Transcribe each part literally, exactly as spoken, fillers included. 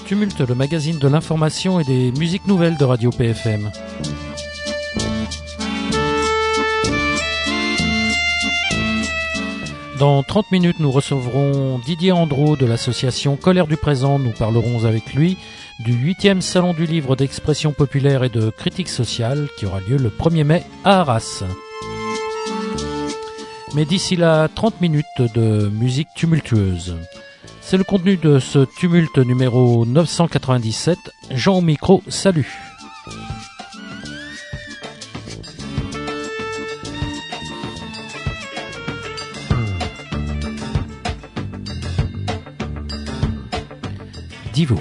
Tumulte, le magazine de l'information et des musiques nouvelles de Radio P F M. Dans trente minutes, nous recevrons Didier Andro de l'association Colère du Présent. Nous parlerons avec lui du huitième Salon du Livre d'expression populaire et de critique sociale qui aura lieu le premier mai à Arras. Mais d'ici là, trente minutes de musique tumultueuse. C'est le contenu de ce tumulte numéro neuf cent quatre-vingt-dix-sept. Jean au micro, salut. Divo.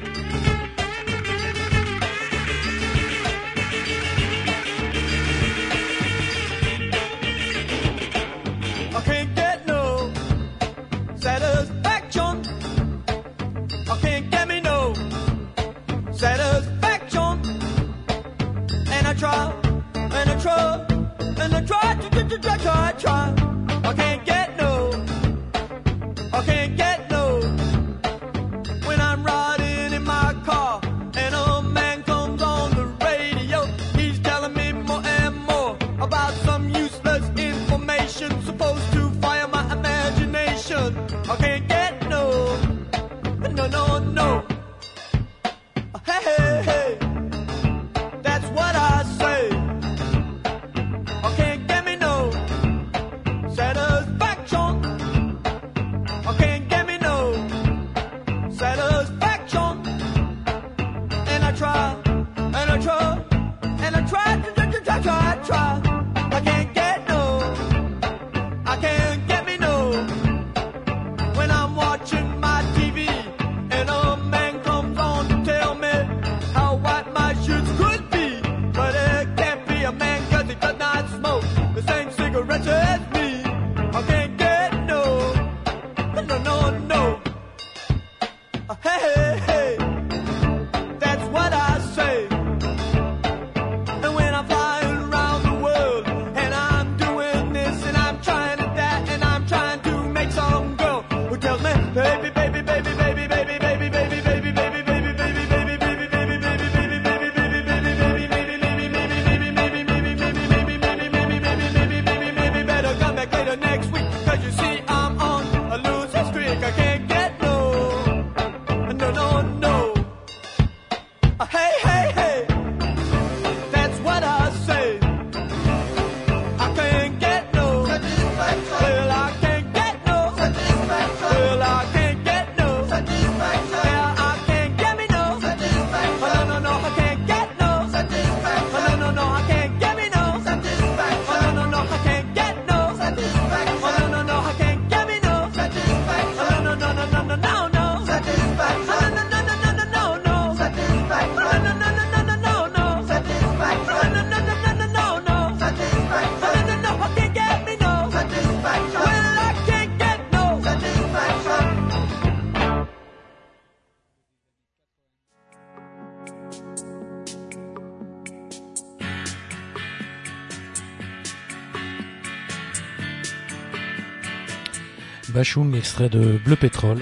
Bachoum, extrait de Bleu Pétrole,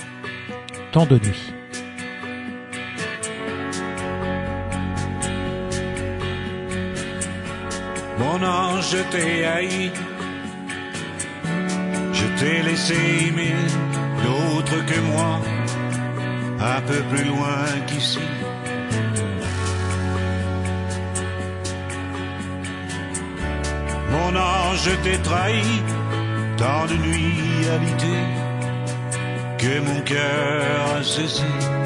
Temps de nuit. Mon ange, je t'ai haï, je t'ai laissé aimer l'autre que moi, un peu plus loin qu'ici. Mon ange, je t'ai trahi, tant de nuits habitées que mon cœur a cessé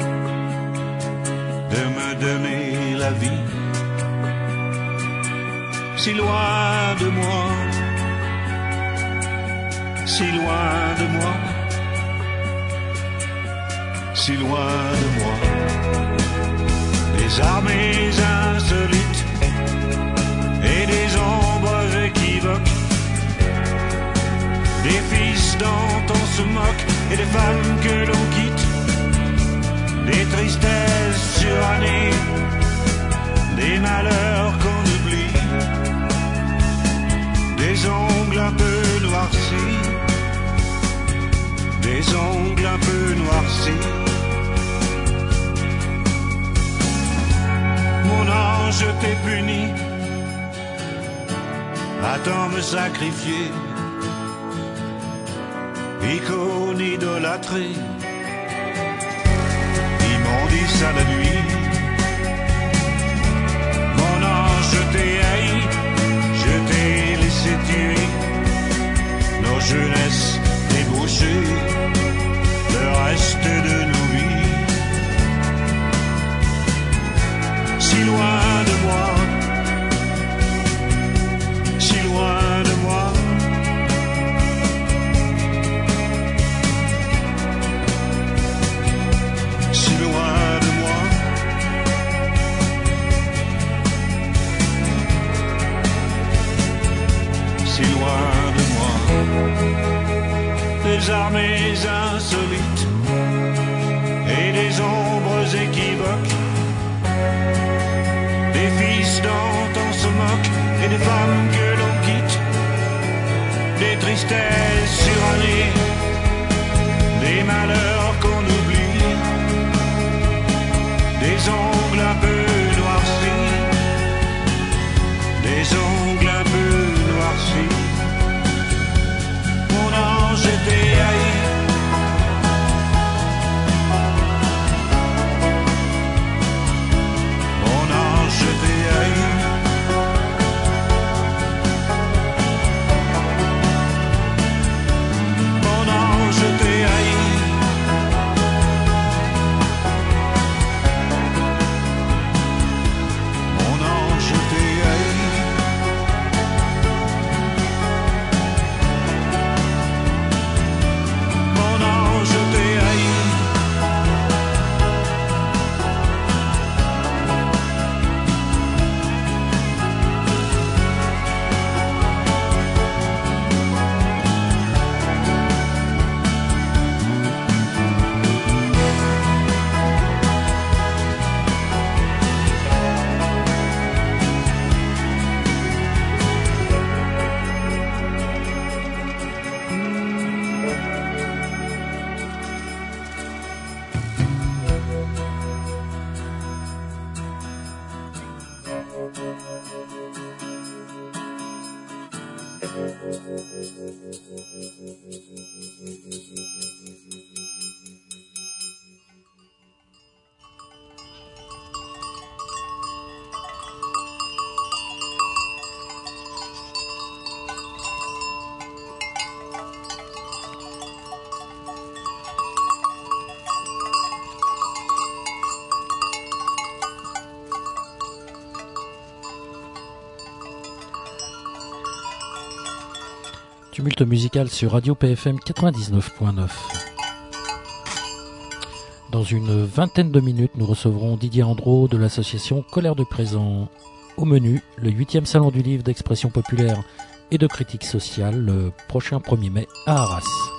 de me donner la vie. Si loin de moi, si loin de moi, si loin de moi, des armées insolites et des ombres équivoques, des fils dont on se moque et des femmes que l'on quitte, des tristesses surannées, des malheurs qu'on oublie, des ongles un peu noircis, des ongles un peu noircis, puni. Attends me sacrifier, icône idolâtrée. Ils m'ont dit ça la nuit. Mon ange, je t'ai haï, je t'ai laissé tuer nos jeunesses débauchées, le reste de nos vies. Si loin de moi, si loin de moi. Si loin de moi. Si loin de moi. Des armées insolites et des ombres équivoques, des fils dont on se moque et des femmes que l'on quitte, des tristesses surannées, des malheurs qu'on oublie, des ongles un peu noircis, des ongles un peu noircis. Mon ange, je t'ai haï. Mon ange, je t'ai haï. Mon ange, je t'ai haï. Mon ange, je t'ai haï. Mon ange, je t'ai haï. Tumulte musical sur Radio P F M quatre-vingt-dix-neuf point neuf. Dans une vingtaine de minutes, nous recevrons Didier Andro de l'association Colère du Présent. Au menu, le huitième salon du livre d'expression populaire et de critique sociale, le prochain premier mai à Arras.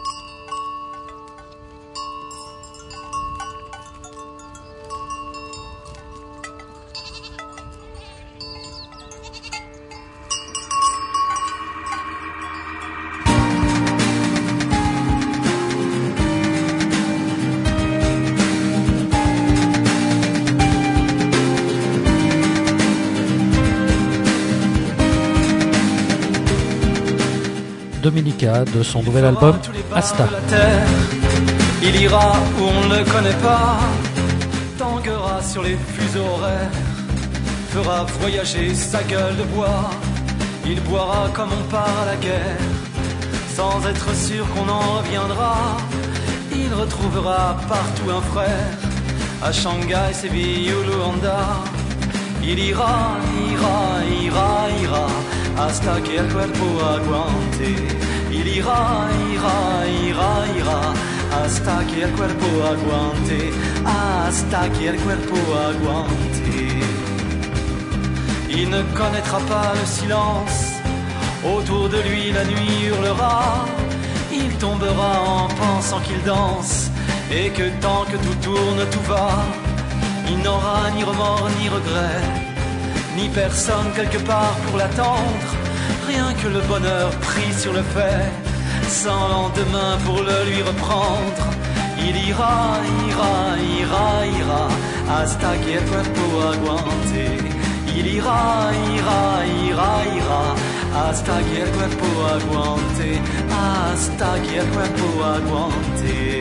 Dominica de son nouvel album Asta. Il ira où on ne le connaît pas, tanguera sur les fuseaux horaires, fera voyager sa gueule de bois. Il boira comme on part à la guerre, sans être sûr qu'on en reviendra. Il retrouvera partout un frère, à Shanghai, Séville ou Luanda. Il ira, ira, ira, ira, hasta que el cuerpo aguante. Il ira, ira, ira, ira, hasta que el cuerpo aguante, hasta que el cuerpo aguante. Il ne connaîtra pas le silence, autour de lui la nuit hurlera. Il tombera en pensant qu'il danse, et que tant que tout tourne, tout va. Il n'aura ni remords ni regrets, ni personne quelque part pour l'attendre. Rien que le bonheur pris sur le fait, sans lendemain pour le lui reprendre. Il ira, ira, ira, ira, hasta que el cuerpo aguante. Il ira, ira, ira, ira, hasta que el cuerpo aguante, hasta que el cuerpo aguante.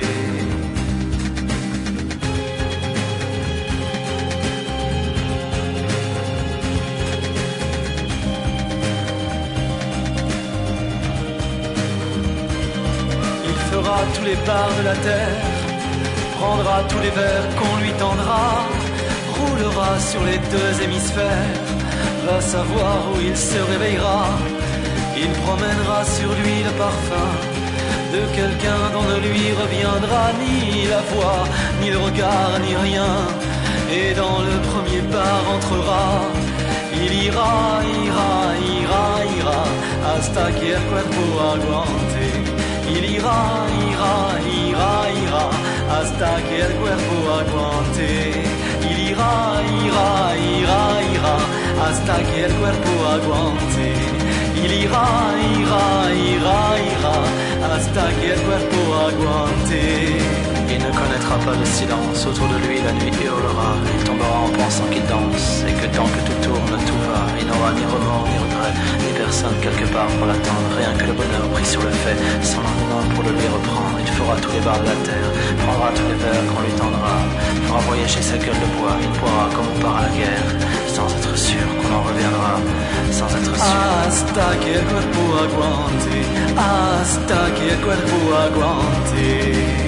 Il fera tous les bars de la terre, prendra tous les verres qu'on lui tendra, roulera sur les deux hémisphères, va savoir où il se réveillera. Il promènera sur lui le parfum de quelqu'un dont ne lui reviendra ni la voix, ni le regard, ni rien. Et dans le premier bar entrera. Il ira, ira, ira, ira, hasta que el cuerpo aguante. Il ira, ira, ira, ira, hasta que el cuerpo aguante. Il ira, ira, ira, ira, hasta que el cuerpo aguante. Il ira, ira, ira, ira, hasta que el cuerpo aguante. Il ne connaîtra pas le silence, autour de lui la nuit hurlera. Il tombera en pensant qu'il danse, et que tant que tout tourne, tout va. Il n'aura ni remords, ni regret, ni personne quelque part pour l'attendre. Rien que le bonheur pris sur le fait, sans lendemain pour le lui reprendre. Il fera tous les bars de la terre, prendra tous les verres qu'on lui tendra, fera voyager sa gueule de bois. Il boira comme on part à la guerre, sans être sûr qu'on en reviendra, sans être sûr. Hasta que el cuerpo aguante, hasta que el cuerpo aguante.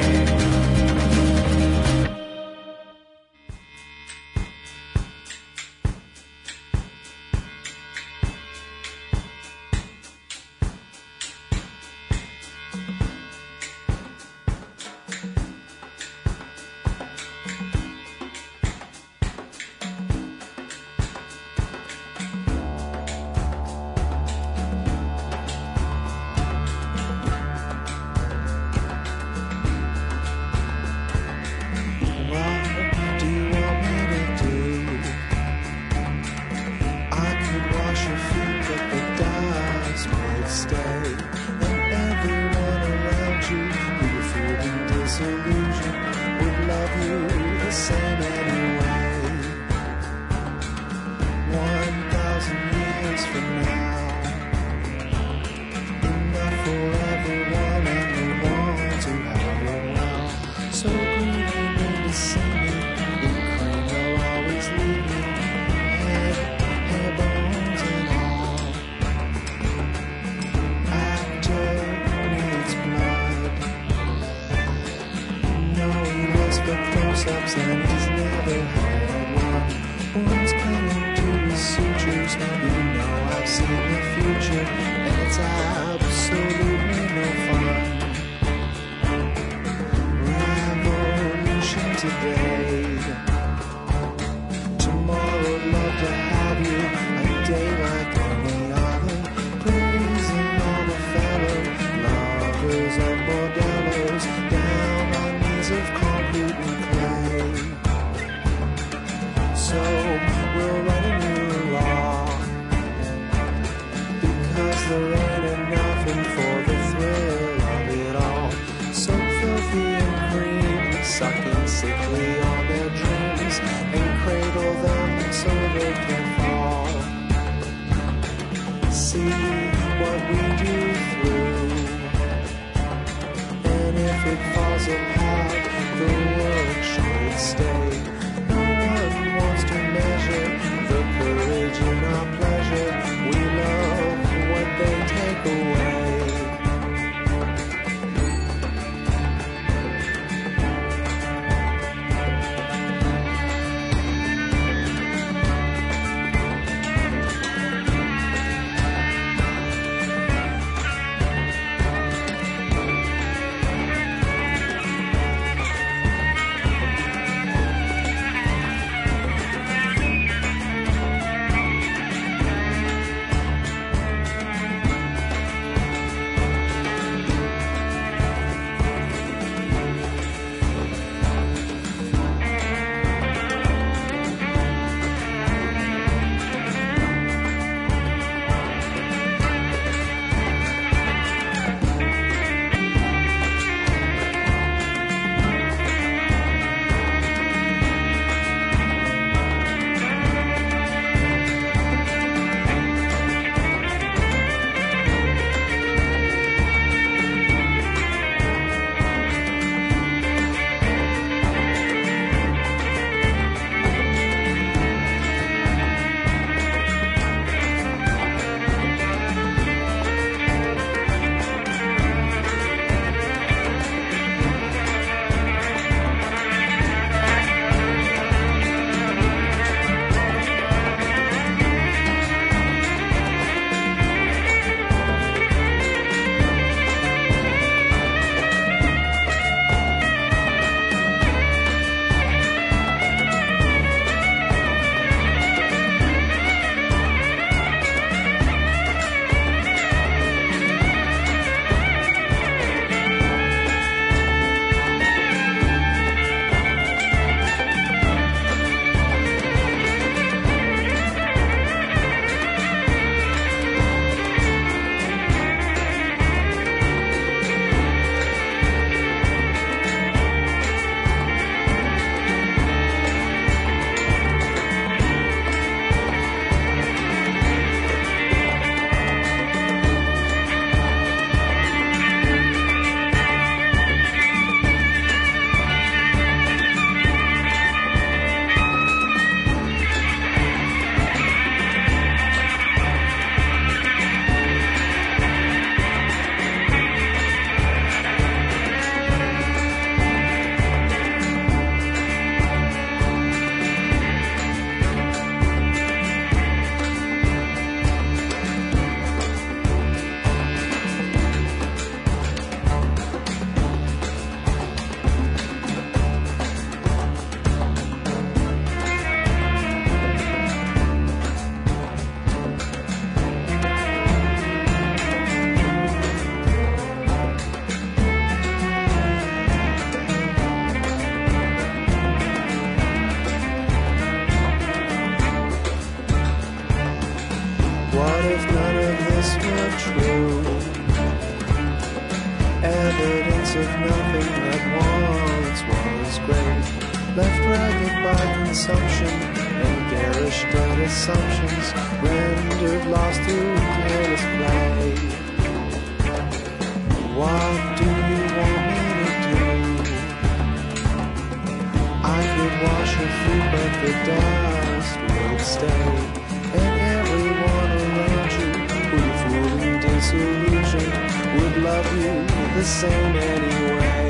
of nothing that once was great, left ragged by consumption and garish dead assumptions, rendered lost through careless play. What do you want me to do? I could wash your feet, but the dust would stay, and everyone around you, who fully disillusioned, would love you the same anyway.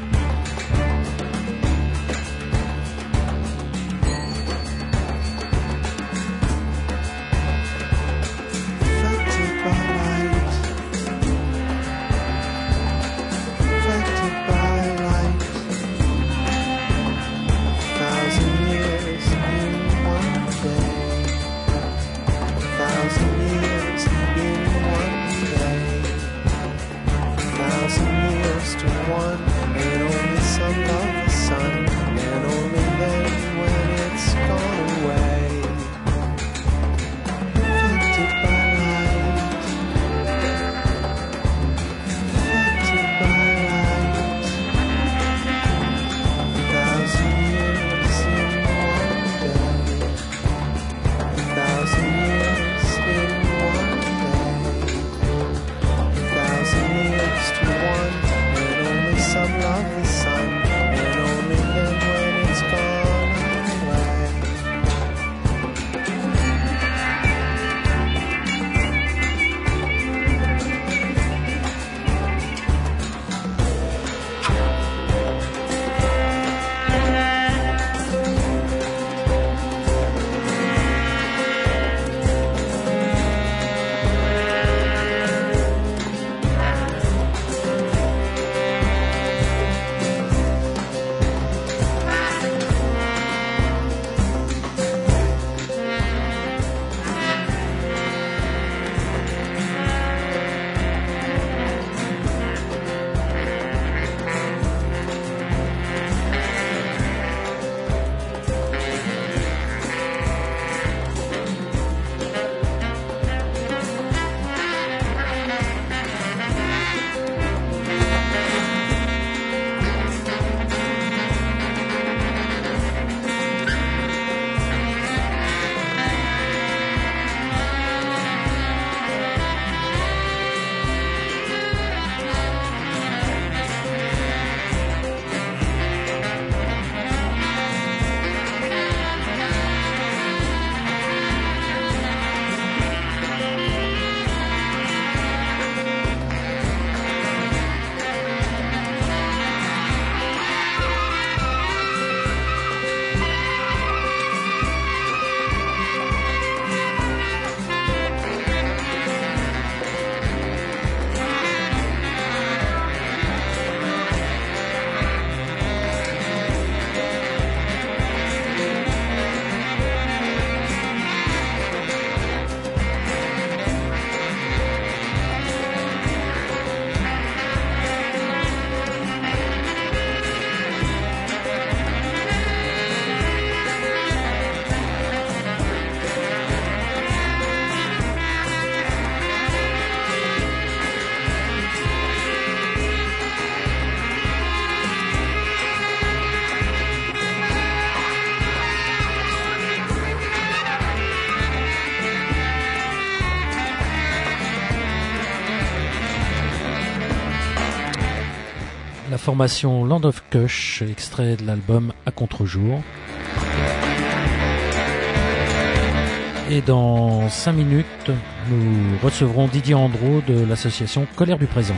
La formation Land of Kush, extrait de l'album À Contre-jour. Et dans cinq minutes, nous recevrons Didier Andro de l'association Colère du Présent.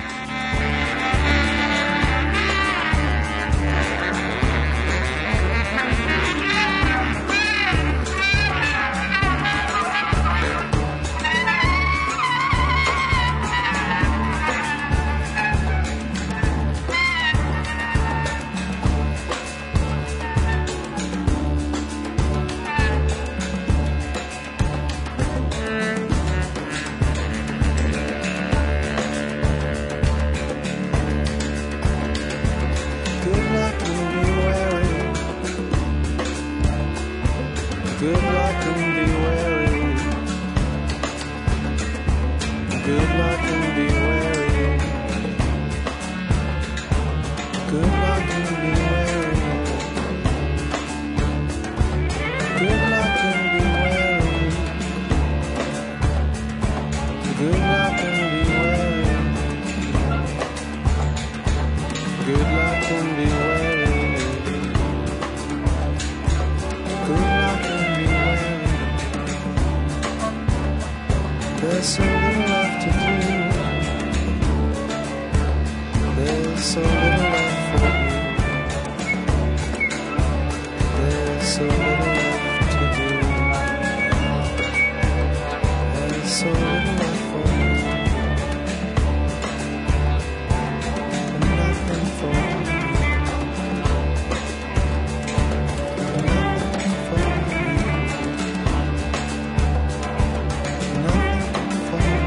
Good luck and be wearing it. Good luck and be wearing it. Good luck and be wearing it. Good luck and be wearing it. Good luck and be wearing it. There's so little left to do. There's so little left for you. There's so little left to do. There's so little left for you. And nothing for you. And nothing for you. Nothing for you.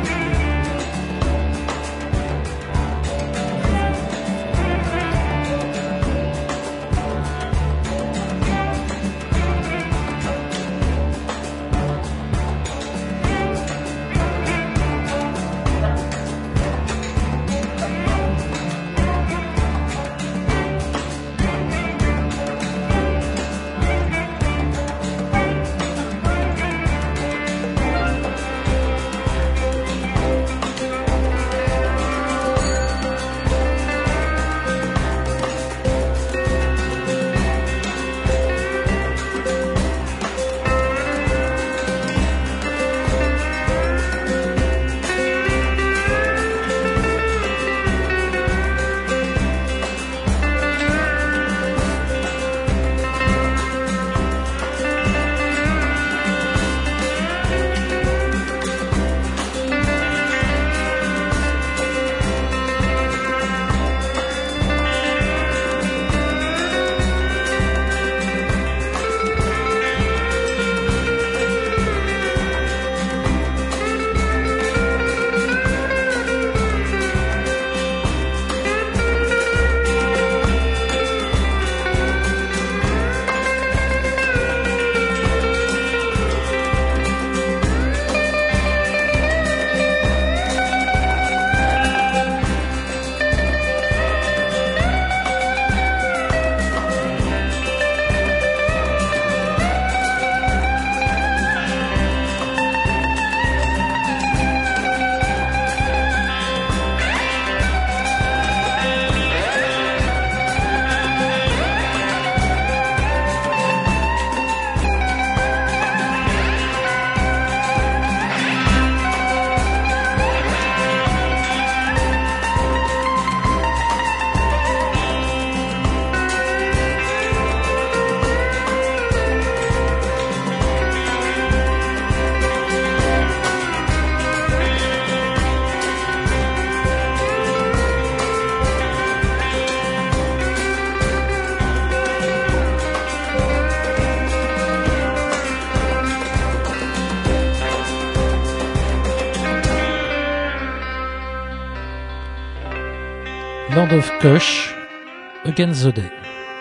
Land of Kush, Against the Day.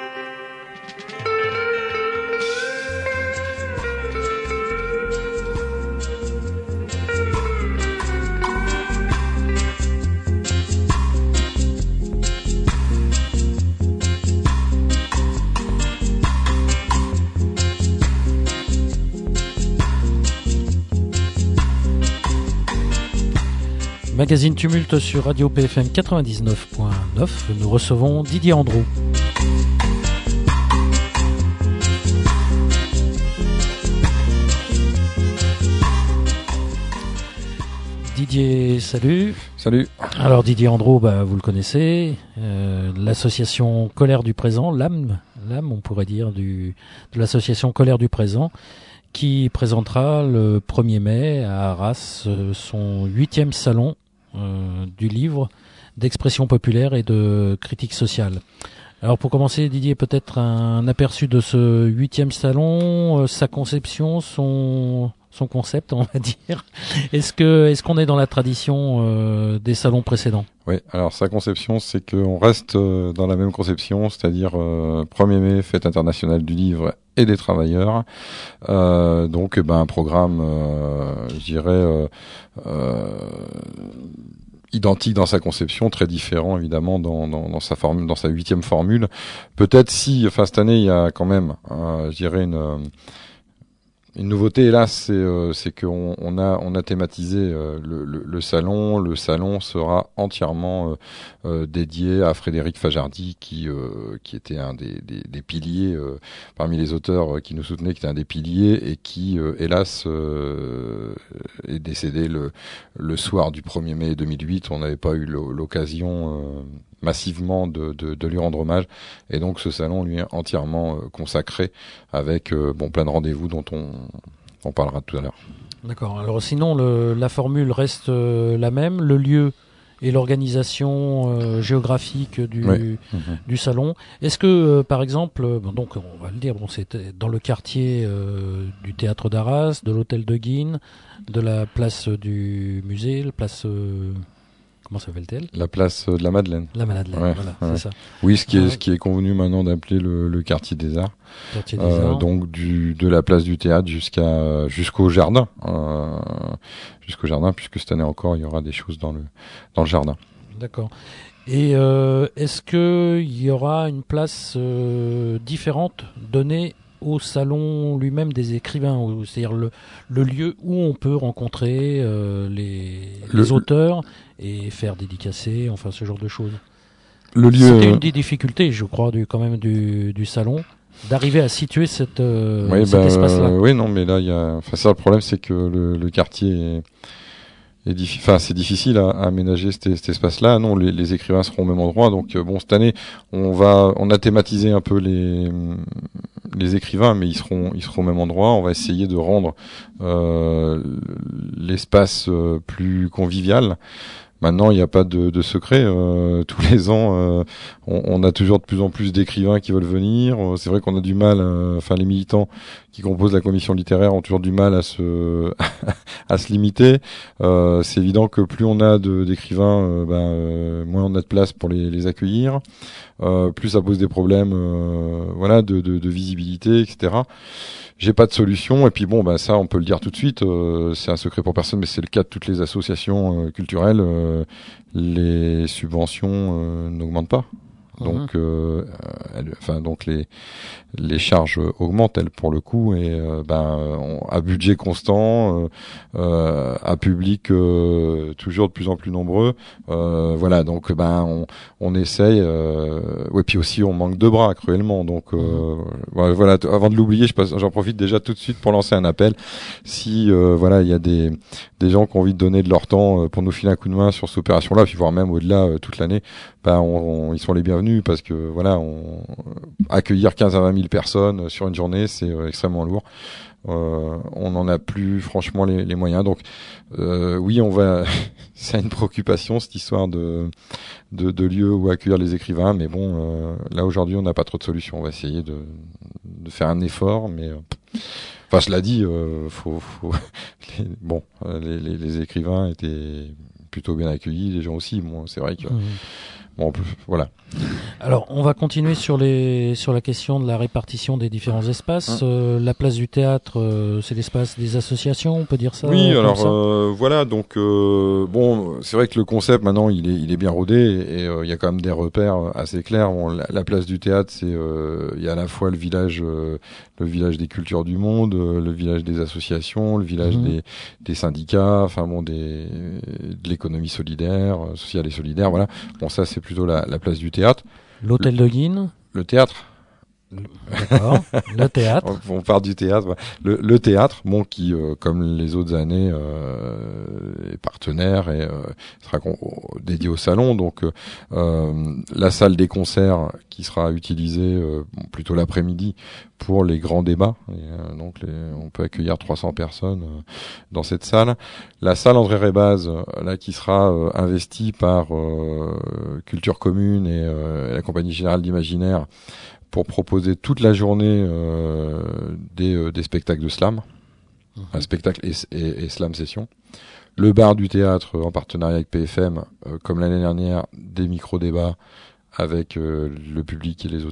Magazine Tumulte sur Radio P F M quatre-vingt-dix-neuf point neuf. Nous recevons Didier Andro. Didier, salut. Salut. Alors Didier Andro, bah, vous le connaissez, euh, l'association Colère du Présent, l'âme, l'âme on pourrait dire, du, de l'association Colère du Présent, qui présentera le premier mai à Arras euh, son huitième salon euh, du livre d'expression populaire et de critique sociale. Alors pour commencer, Didier, peut-être un aperçu de ce huitième salon, euh, sa conception, son son concept, on va dire. Est-ce que est-ce qu'on est dans la tradition euh, des salons précédents? Oui, alors sa conception, c'est qu'on reste euh, dans la même conception, c'est-à-dire euh, premier mai, fête internationale du livre et des travailleurs. Euh, donc, ben un programme, euh, je dirais, euh, euh, identique dans sa conception, très différent évidemment dans, dans, dans sa formule, dans sa huitième formule. Peut-être si, enfin cette année il y a quand même, euh, je dirais une euh, une nouveauté là, c'est euh, c'est qu'on on a on a thématisé euh, le, le, le salon. Le salon sera entièrement euh, euh, dédié à Frédéric Fajardi, qui euh, qui était un des des, des piliers euh, parmi les auteurs euh, qui nous soutenaient, qui était un des piliers et qui euh, hélas euh, est décédé le le soir du premier mai deux mille huit. On n'avait pas eu l'occasion euh, massivement de, de, de lui rendre hommage, et donc ce salon lui est entièrement euh, consacré avec euh, bon plein de rendez-vous dont on, on parlera tout à l'heure. D'accord. Alors sinon le, la formule reste euh, la même, le lieu et l'organisation euh, géographique du, oui. mmh. du salon. Est-ce que euh, par exemple, bon, donc on va le dire, bon, c'était dans le quartier euh, du théâtre d'Arras, de l'hôtel de Guines, de la place du musée, la place euh, comment s'appelle-t-elle ? La place de la Madeleine. La Madeleine, ouais, voilà, ouais. c'est ça. Oui, ce qui est, ouais. ce qui est convenu maintenant d'appeler le, le quartier des Arts. Quartier des euh, Arts. Donc du, de la place du théâtre jusqu'à jusqu'au jardin, euh, jusqu'au jardin, puisque cette année encore il y aura des choses dans le dans le jardin. D'accord. Et euh, est-ce que il y aura une place euh, différente donnée au salon lui-même des écrivains, c'est-à-dire le, le lieu où on peut rencontrer euh, les, le, les auteurs et faire dédicacer, enfin ce genre de choses. Le lieu. C'était une des difficultés, je crois, du, quand même du, du salon, d'arriver à situer cette, euh, oui, cet bah, espace-là. Euh, oui, non, mais là, il y a. Enfin, ça, le problème, c'est que le, le quartier est. Et diffi- enfin, c'est difficile à, à aménager cet, cet espace-là. Non, les, les écrivains seront au même endroit. Donc, euh, bon, cette année, on va, on a thématisé un peu les les écrivains, mais ils seront, ils seront au même endroit. On va essayer de rendre euh, l'espace euh, plus convivial. Maintenant, il n'y a pas de, de secret. Euh, tous les ans, euh, on, on a toujours de plus en plus d'écrivains qui veulent venir. C'est vrai qu'on a du mal. Euh, enfin, les militants qui composent la commission littéraire ont toujours du mal à se à se limiter. Euh, c'est évident que plus on a de, d'écrivains, euh, ben, euh, moins on a de place pour les, les accueillir. Euh, plus ça pose des problèmes, euh, voilà, de, de, de visibilité, et cetera. J'ai pas de solution, et puis bon, bah ça, on peut le dire tout de suite. Euh, c'est un secret pour personne, mais c'est le cas de toutes les associations euh, culturelles. Euh, les subventions euh, n'augmentent pas. Donc, euh, elle, enfin, donc les les charges augmentent, elles, pour le coup, et euh, ben on, à budget constant, euh, euh, à public euh, toujours de plus en plus nombreux. Euh, voilà, donc ben on on essaye. Euh, ouais, puis aussi on manque de bras cruellement. Donc euh, voilà, voilà. Avant de l'oublier, je passe, j'en profite déjà tout de suite pour lancer un appel. Si euh, voilà, il y a des des gens qui ont envie de donner de leur temps pour nous filer un coup de main sur cette opération-là, puis voire même au-delà euh, toute l'année, ben on, on, ils sont les bienvenus, parce que voilà, on, accueillir quinze à vingt mille personnes sur une journée, c'est euh, extrêmement lourd. Euh, on n'en a plus franchement les, les moyens. Donc euh, oui, on va. C'est une préoccupation, cette histoire de de, de lieu où accueillir les écrivains, mais bon, euh, là aujourd'hui, on n'a pas trop de solutions. On va essayer de de faire un effort, mais euh, enfin, cela dit, euh, faut, faut les, bon, les, les, les écrivains étaient plutôt bien accueillis, les gens aussi. Bon, c'est vrai que mmh. bon, on peut, voilà. Alors, on va continuer sur les sur la question de la répartition des différents espaces. Euh, la place du théâtre, euh, c'est l'espace des associations, on peut dire ça. Oui, comme alors ça euh, voilà, donc euh, bon, c'est vrai que le concept maintenant, il est il est bien rodé, et il euh, y a quand même des repères assez clairs. Bon, la, la place du théâtre, c'est il euh, y a à la fois le village euh, le village des cultures du monde, euh, le village des associations, le village mmh. des des syndicats, enfin bon, des de l'économie solidaire, sociale et solidaire, voilà. Bon, ça c'est plutôt la la place du théâtre. L'hôtel de Guines. Le théâtre. D'accord. Le théâtre. On, on part du théâtre. Le, le théâtre, bon, qui, euh, comme les autres années, euh, est partenaire et euh, sera con- dédié au salon. Donc, euh, la salle des concerts qui sera utilisée euh, bon, plutôt l'après-midi pour les grands débats. Et, euh, donc, les, on peut accueillir trois cents personnes euh, dans cette salle. La salle André Rébaz, là, qui sera euh, investie par euh, Culture Commune et, euh, et la Compagnie Générale d'Imaginaire, pour proposer toute la journée euh, des, euh, des spectacles de slam, mmh. un spectacle et, et, et slam session. Le bar du théâtre, en partenariat avec P F M, euh, comme l'année dernière, des micro-débats avec euh, le public et les auteurs.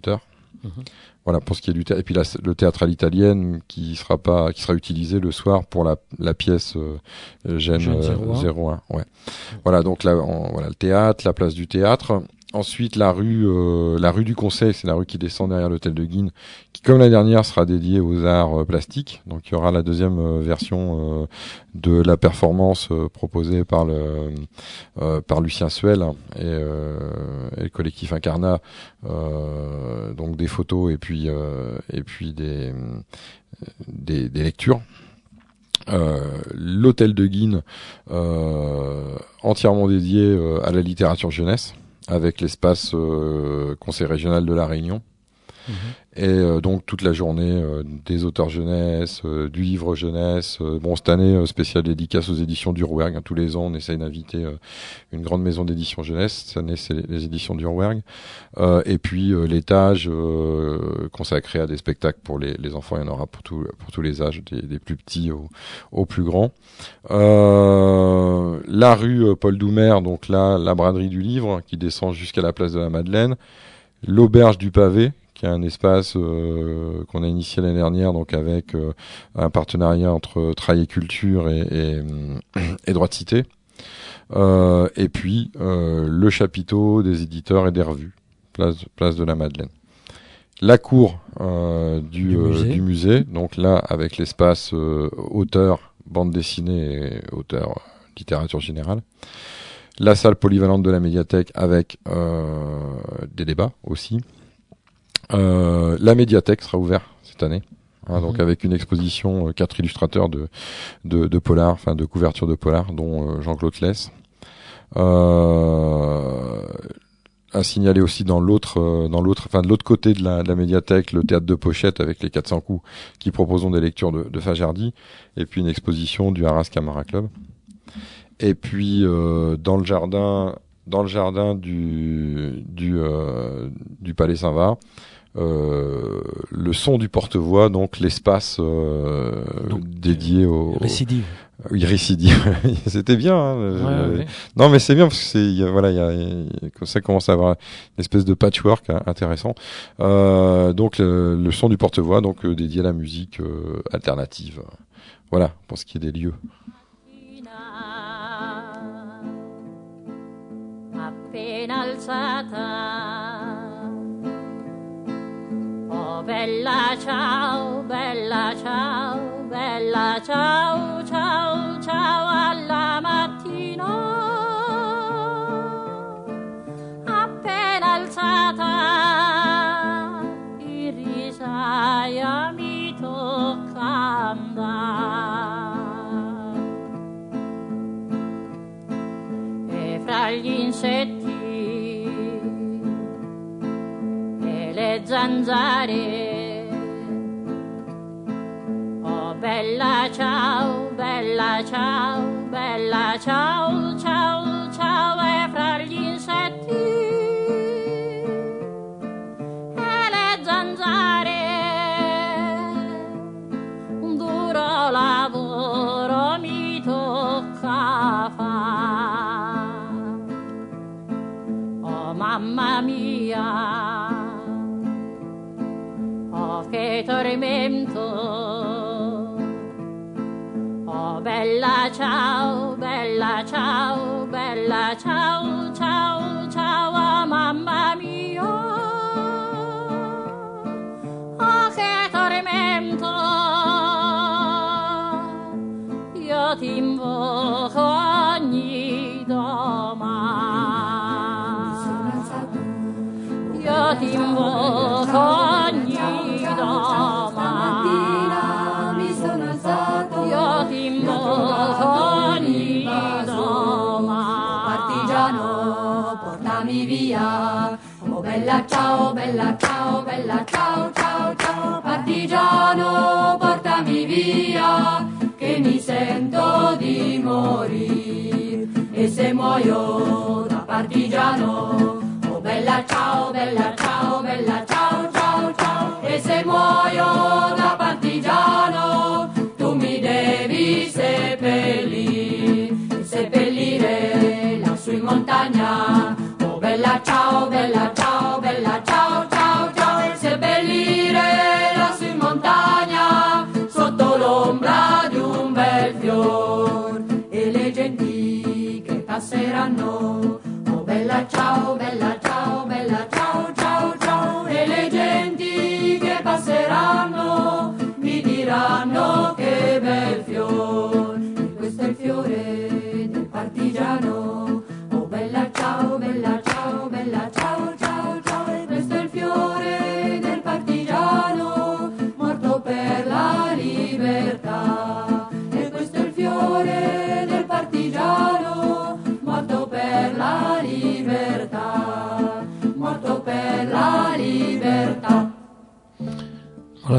Mmh. Voilà, pour ce qui est du théâtre. Et puis la, le théâtre à l'italienne qui sera pas, qui sera utilisé le soir pour la, la pièce euh, Gênes euh, zéro un. Ouais. Mmh. Voilà, donc là, on, voilà, le théâtre, la place du théâtre. Ensuite, la rue, euh, la rue du Conseil, c'est la rue qui descend derrière l'hôtel de Guines, qui, comme l'année dernière, sera dédiée aux arts euh, plastiques. Donc, il y aura la deuxième euh, version euh, de la performance euh, proposée par le euh, par Lucien Suel et, euh, et le collectif Incarnat. Euh, donc, des photos et puis euh, et puis des des, des lectures. Euh, l'hôtel de Guines, euh, entièrement dédié euh, à la littérature jeunesse, avec l'espace euh, conseil régional de la Réunion. Mmh. Et euh, donc toute la journée euh, des auteurs jeunesse, euh, du livre jeunesse. Euh, bon, cette année, euh, spéciale dédicace aux éditions d'Urwerg. Hein, tous les ans, on essaye d'inviter euh, une grande maison d'édition jeunesse. Cette année, c'est les, les éditions d'Urwerg. Euh, et puis euh, l'étage euh, consacré à des spectacles pour les, les enfants. Il y en aura pour, tout, pour tous les âges, des, des plus petits aux, aux plus grands. Euh, la rue euh, Paul Doumer, donc là, la braderie du livre, qui descend jusqu'à la place de la Madeleine. L'auberge du pavé, qui est un espace euh, qu'on a initié l'année dernière, donc avec euh, un partenariat entre Trail et Culture et, et, et Droit de Cité. Euh, et puis euh, le chapiteau des éditeurs et des revues, place, place de la Madeleine. La cour euh, du, du, musée. Euh, du musée, donc là avec l'espace euh, auteur, bande dessinée et auteur littérature générale. La salle polyvalente de la médiathèque avec euh, des débats aussi. Euh, la médiathèque sera ouverte cette année, hein, mmh. donc avec une exposition euh, quatre illustrateurs de de, de polar, enfin de couverture de polar, dont euh, Jean-Claude Less. Euh, à signaler aussi dans l'autre, euh, dans l'autre, enfin de l'autre côté de la, de la médiathèque, le théâtre de Pochette avec les quatre cents coups, qui proposent des lectures de, de Fajardi, et puis une exposition du Arras Camara Club. Et puis euh, dans le jardin, dans le jardin du du euh, du Palais Saint-Va. Euh, le son du porte-voix, donc l'espace euh, donc, dédié au récidive. Au, oui, récidive. C'était bien. Hein, ouais, euh, ouais. Non, mais c'est bien parce que c'est y a, voilà, il y a, y a ça commence à avoir une espèce de patchwork hein, intéressant. Euh, donc le, le son du porte-voix, donc euh, dédié à la musique euh, alternative. Voilà pour ce qui est des lieux. Appena alzata. Oh bella ciao, bella ciao, bella ciao, ciao, ciao alla mattina. Appena alzata, in risaia mi tocca andare. E fra gli insetti le zanzare, oh bella ciao, bella ciao, bella ciao, ciao, ciao, e fra gli insetti e le zanzare un duro lavoro mi tocca fare, oh mamma mia, che tormento, oh bella ciao, bella ciao, bella ciao, ciao, ciao, oh, mamma mia, oh che tormento, io ti invoco ogni domani, io ti invoco ogni stamattina mi sono alzato, io ti invoco ogni domani. Partigiano, portami via. Oh bella ciao, bella ciao, bella ciao, ciao, ciao. Partigiano, portami via, che mi sento di morire. E se muoio da partigiano, oh bella ciao, bella ciao, bella ciao, ciao, ciao. E se muoio da partigiano, tu mi devi seppellire, seppellire lassù in montagna. Oh bella ciao, bella ciao, bella ciao, ciao, ciao. E se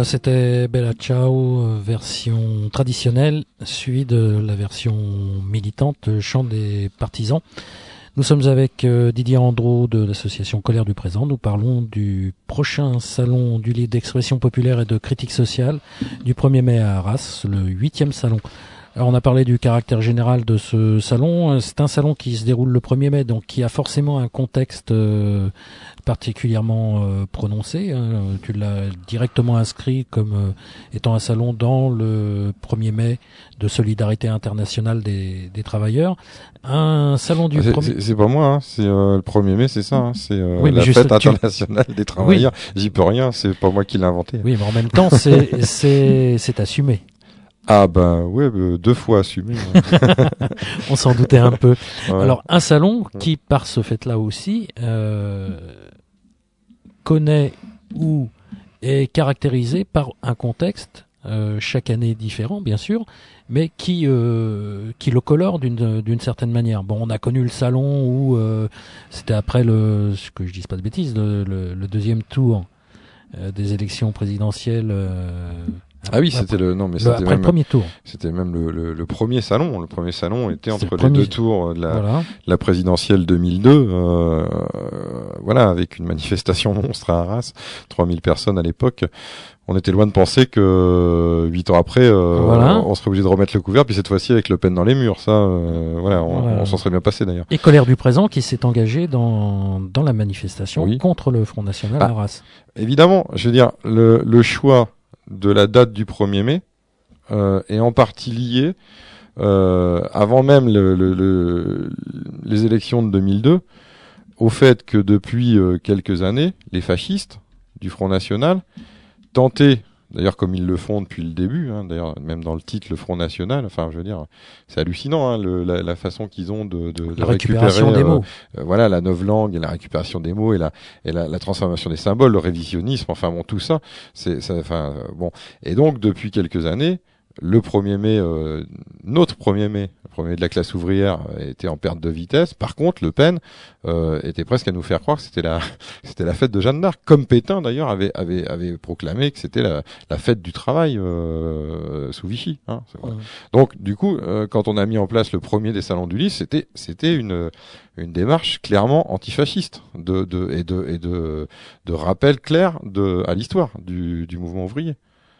Voilà, c'était Bella Ciao, version traditionnelle, suivie de la version militante, chant des partisans. Nous sommes avec euh, Didier Andro de l'association Colère du Présent. Nous parlons du prochain salon du livre d'expression populaire et de critique sociale du premier mai à Arras, le huitième salon. Alors on a parlé du caractère général de ce salon. C'est un salon qui se déroule le premier mai, donc qui a forcément un contexte euh, particulièrement euh, prononcé. Hein. Tu l'as directement inscrit comme euh, étant un salon dans le premier mai de solidarité internationale des, des travailleurs. Un salon du c'est, premier... c'est, c'est pas moi, hein. C'est euh, le premier mai, c'est ça. Hein. C'est euh, oui, la juste, fête tu... internationale des travailleurs. Oui. J'y peux rien, c'est pas moi qui l'ai inventé. Oui, mais en même temps, c'est, c'est, c'est assumé. Ah ben ouais, bah, deux fois assumé. On s'en doutait un peu. Ouais. Alors un salon qui, par ce fait-là aussi, euh, connaît ou est caractérisé par un contexte euh, chaque année différent, bien sûr, mais qui euh, qui le colore d'une d'une certaine manière. Bon, on a connu le salon où euh, c'était après le, que je dise pas de bêtises, le, le, le deuxième tour euh, des élections présidentielles. Euh, Ah oui, c'était le non mais le, c'était après même, le premier tour. C'était même le, le, le premier salon. Le premier salon était entre le les premier... deux tours de la, voilà. la présidentielle deux mille deux. Euh, voilà, avec une manifestation monstre à Arras, trois mille personnes à l'époque. On était loin de penser que huit ans après, euh, voilà. on serait obligé de remettre le couvert. Puis cette fois-ci avec Le Pen dans les murs, ça, euh, voilà, on, voilà. on s'en serait bien passé d'ailleurs. Et Colère du Présent qui s'est engagé dans dans la manifestation oui. contre le Front National ah, à Arras. Évidemment, je veux dire le, le choix de la date du premier mai euh, est en partie lié euh, avant même le, le, le, les élections de deux mille deux au fait que depuis euh, quelques années, les fascistes du Front National tentaient, d'ailleurs comme ils le font depuis le début, hein, d'ailleurs même dans le titre le Front National, enfin je veux dire, c'est hallucinant hein, le, la, la façon qu'ils ont de, de, de la récupération récupérer des euh, mots. Euh, voilà la novlangue et la récupération des mots et la et la, la transformation des symboles, le révisionnisme, enfin bon tout ça, c'est ça, enfin euh, bon et donc depuis quelques années. Le premier mai, euh, notre premier mai, le premier mai de la classe ouvrière, euh, était en perte de vitesse. Par contre, Le Pen euh, était presque à nous faire croire que c'était la, c'était la fête de Jeanne d'Arc, comme Pétain d'ailleurs avait avait avait proclamé que c'était la, la fête du travail euh, sous Vichy. Hein, c'est vrai. Mmh. Donc, du coup, euh, quand on a mis en place le premier des salons du livre, c'était c'était une une démarche clairement antifasciste de de et de et de de rappel clair de à l'histoire du du mouvement ouvrier.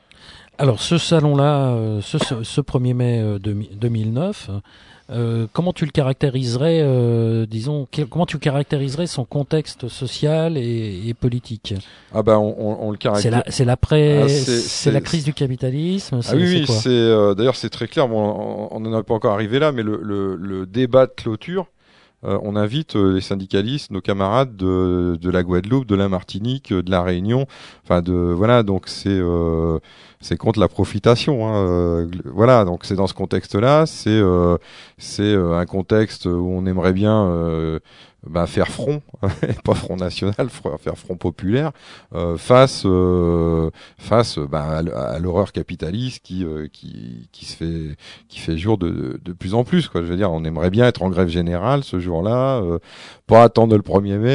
Alors ce salon-là, euh, ce, ce, ce premier mai euh, deux mille neuf, euh, comment tu le caractériserais, euh, disons, quel, comment tu caractériserais son contexte social et, et politique? Ah ben on, on, on le caractérise. C'est la, c'est l'après, ah, c'est, c'est, c'est la crise du capitalisme. Ah oui, oui, c'est euh, d'ailleurs c'est très clair. Bon, on n'en est pas encore arrivé là, mais le, le, le débat de clôture. Euh, on invite euh, les syndicalistes, nos camarades de, de la Guadeloupe, de la Martinique, de la Réunion, enfin de voilà, donc c'est euh, c'est contre la profitation, hein, euh, voilà, donc c'est dans ce contexte-là, c'est euh, c'est euh, un contexte où on aimerait bien euh, bah, faire front, pas front national, faire front populaire euh, face euh, face bah, à l'horreur capitaliste qui euh, qui qui se fait qui fait jour de de plus en plus quoi. Je veux dire, on aimerait bien être en grève générale ce jour-là, euh, pas attendre le premier mai,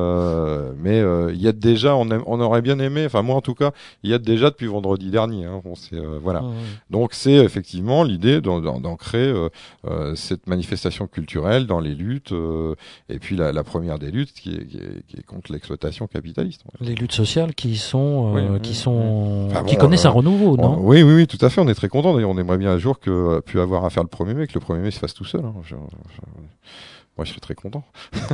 euh, mais euh, il y a déjà, on aime, on aurait bien aimé, enfin moi en tout cas, il y a déjà depuis vendredi dernier. Hein, bon, c'est euh, voilà. Mmh. Donc c'est effectivement l'idée d'ancrer euh, euh, cette manifestation culturelle dans les luttes euh, et puis La, la première des luttes qui est, qui est, qui est contre l'exploitation capitaliste. Les luttes sociales qui sont, euh, oui, qui sont, enfin, qui bon, connaissent euh, un renouveau, non? on, Oui, oui, oui, tout à fait. On est très content. D'ailleurs, on aimerait bien un jour que pu avoir à faire le premier mai, que le premier mai se fasse tout seul. Hein. Je, je, moi, je serais très content.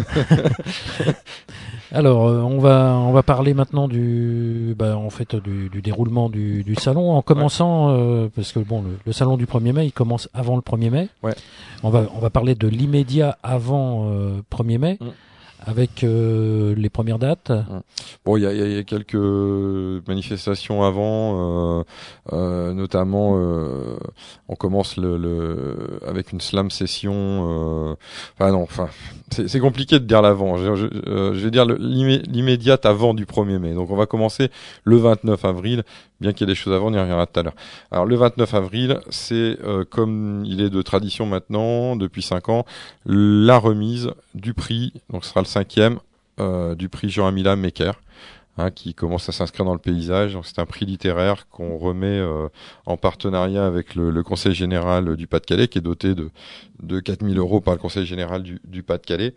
Alors, euh, on va on va parler maintenant du bah en fait du, du déroulement du, du salon en commençant ouais. euh, parce que bon le, le salon du premier mai il commence avant le premier mai. Ouais. On va on va parler de l'immédiat avant euh, premier mai. Mm. Avec euh, les premières dates. Bon, il y a, y a quelques manifestations avant, euh, euh, notamment euh, on commence le, le avec une slam session. Euh, enfin non, enfin c'est, c'est compliqué de dire l'avant. Je, je, euh, je vais dire le, l'immé, l'immédiate avant du premier mai. Donc on va commencer le vingt-neuf avril. Bien qu'il y ait des choses avant, on y reviendra tout à l'heure. Alors le vingt-neuf avril, c'est euh, comme il est de tradition maintenant depuis cinq ans, la remise du prix. Donc ce sera le cinquième euh, du prix Jean Amila Mecker. hein, qui commence à s'inscrire dans le paysage. Donc c'est un prix littéraire qu'on remet euh, en partenariat avec le, le Conseil général du Pas-de-Calais, qui est doté de, de quatre mille euros par le Conseil général du, du Pas-de-Calais.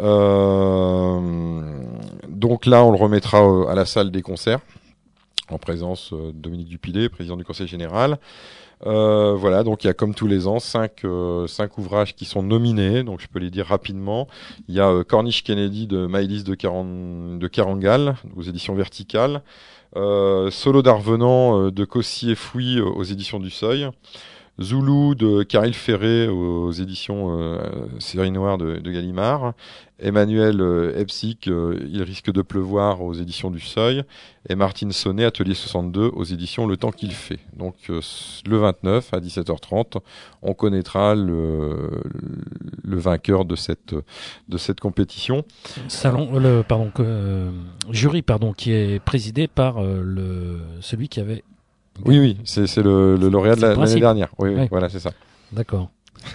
Euh, donc là, on le remettra euh, à la salle des concerts, en présence euh, de Dominique Dupilet, président du Conseil général. Euh, voilà, donc il y a comme tous les ans cinq, euh, cinq ouvrages qui sont nominés, donc je peux les dire rapidement. Il y a euh, Corniche Kennedy de Maëlys de, Caran, de Carangal aux éditions Verticales, euh, Solo d'Arvenant euh, de Cossy et Fouy euh, aux éditions du Seuil, Zoulou de Caril Ferré aux éditions euh, Série Noire de, de Gallimard, Emmanuel euh, Epsic, euh, Il risque de pleuvoir aux éditions du Seuil, et Martine Sonnet, Atelier soixante-deux aux éditions Le Temps qu'il fait. Donc euh, le vingt-neuf à dix-sept heures trente, on connaîtra le, le vainqueur de cette de cette compétition. Salon, le pardon, euh, jury pardon, qui est présidé par euh, le celui qui avait. Oui, oui, c'est, c'est le, le lauréat de la, l'année dernière. Oui, oui, oui, voilà, c'est ça. D'accord.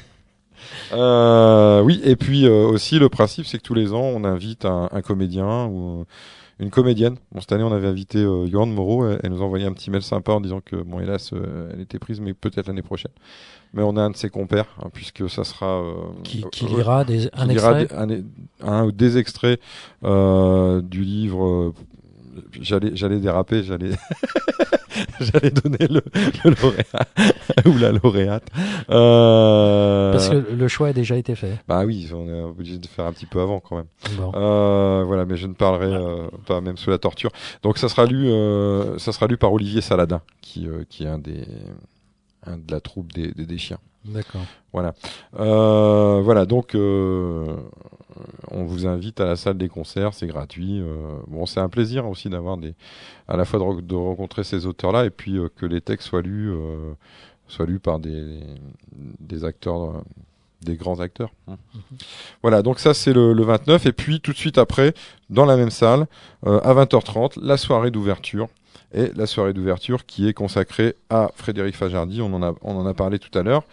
Euh, oui, et puis euh, aussi le principe, c'est que tous les ans, on invite un, un comédien ou une comédienne. Bon, cette année, on avait invité euh, Yolande Moreau. Elle, elle nous a envoyé un petit mail sympa en disant que, bon, hélas, euh, elle était prise, mais peut-être l'année prochaine. Mais on a un de ses compères, hein, puisque ça sera euh, qui, qui euh, lira des, qui un lira extrait, des, un, un ou des extraits euh, du livre. Euh, j'allais, j'allais déraper, j'allais. J'allais donner le, le lauréat ou la lauréate. Euh... Parce que le choix a déjà été fait. Bah oui, on est obligé de faire un petit peu avant quand même. Bon. Euh, voilà, mais je ne parlerai euh, pas même sous la torture. Donc ça sera lu, euh, ça sera lu par Olivier Saladin, qui, euh, qui est un des, un de la troupe des, des, des chiens. D'accord. Voilà. Euh, voilà, donc euh, on vous invite à la salle des concerts, c'est gratuit. Euh, bon, c'est un plaisir aussi d'avoir des, à la fois de, de rencontrer ces auteurs-là et puis euh, que les textes soient lus, euh, soient lus par des, des acteurs, euh, des grands acteurs. Mmh. Mmh. Voilà, donc ça c'est le, le vingt-neuf et puis tout de suite après, dans la même salle, euh, à vingt heures trente, la soirée d'ouverture. Et la soirée d'ouverture qui est consacrée à Frédéric Fajardy, on en a, on en a parlé tout à l'heure.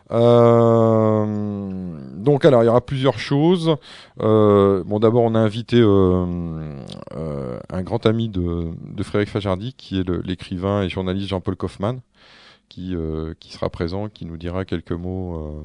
Euh, donc alors il y aura plusieurs choses. Euh, bon d'abord on a invité euh, euh, un grand ami de, de Frédéric Fajardy qui est le, l'écrivain et journaliste Jean-Paul Kaufmann qui, euh, qui sera présent, qui nous dira quelques mots euh,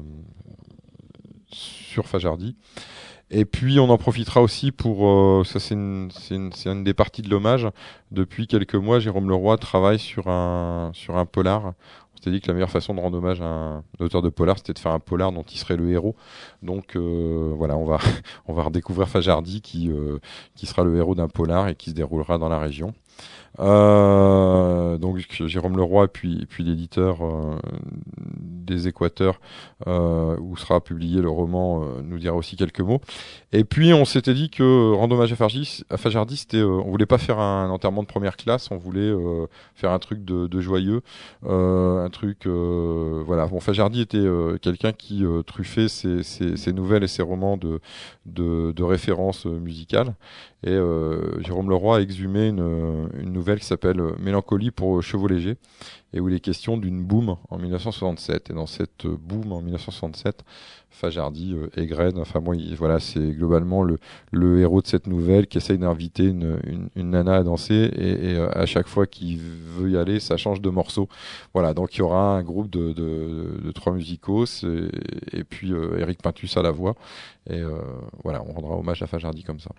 sur Fajardy. Et puis on en profitera aussi pour, euh, ça c'est une, c'est, une, c'est une des parties de l'hommage. Depuis quelques mois, Jérôme Leroy travaille sur un, sur un polar. On s'était dit que la meilleure façon de rendre hommage à un, un auteur de polar, c'était de faire un polar dont il serait le héros. Donc euh, voilà, on va, on va redécouvrir Fajardy qui, euh, qui sera le héros d'un polar et qui se déroulera dans la région. Euh, donc Jérôme Leroy puis puis l'éditeur euh, des Équateurs euh, où sera publié le roman euh, nous dira aussi quelques mots. Et puis on s'était dit que rendre hommage à Fajardy, à Fajardy c'était euh, on voulait pas faire un enterrement de première classe, on voulait euh, faire un truc de, de joyeux, euh, un truc euh, voilà. Bon, Fajardy était euh, quelqu'un qui euh, truffait ses, ses, ses nouvelles et ses romans de de, de références musicales. Et euh, Jérôme Leroy a exhumé une, une nouvelle qui s'appelle Mélancolie pour chevaux légers et où il est question d'une boum en dix-neuf cent soixante-sept. Et dans cette boum en dix-neuf cent soixante-sept, Fajardy euh, égrène. Enfin bon, il, voilà, c'est globalement le, le héros de cette nouvelle qui essaye d'inviter une, une, une nana à danser et, et euh, à chaque fois qu'il veut y aller, ça change de morceau. Voilà, donc il y aura un groupe de, de, de trois musicos et, et puis euh, Éric Pintus à la voix. Et euh, voilà, on rendra hommage à Fajardy comme ça.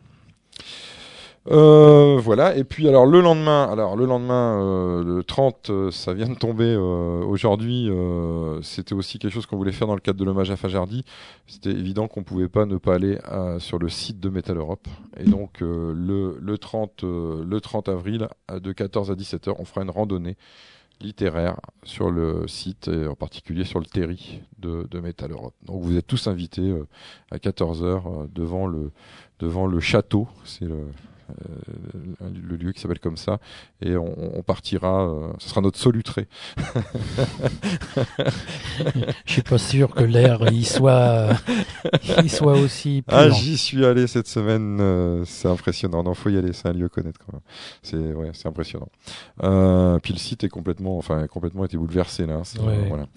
Euh, voilà, et puis alors le lendemain, alors le lendemain, euh, le trente, euh, ça vient de tomber euh, aujourd'hui, euh, c'était aussi quelque chose qu'on voulait faire dans le cadre de l'hommage à Fajardy. C'était évident qu'on pouvait pas ne pas aller à, sur le site de Metal Europe. Et donc euh, le, le, trente, euh, le trente avril, de quatorze à dix-sept heures, on fera une randonnée littéraire sur le site, et en particulier sur le terri de, de Metal Europe. Donc vous êtes tous invités euh, à quatorze heures euh, devant le devant le château, c'est le, euh, le lieu qui s'appelle comme ça, et on, on partira, euh, ce sera notre solutré. Je suis pas sûr que l'air y soit, y soit aussi pur. Ah, j'y suis allé cette semaine, euh, c'est impressionnant. Non, faut y aller, c'est un lieu à connaître quand même. C'est, ouais, c'est impressionnant. Euh, puis le site est complètement, enfin, complètement été bouleversé là. C'est, ouais. euh, voilà.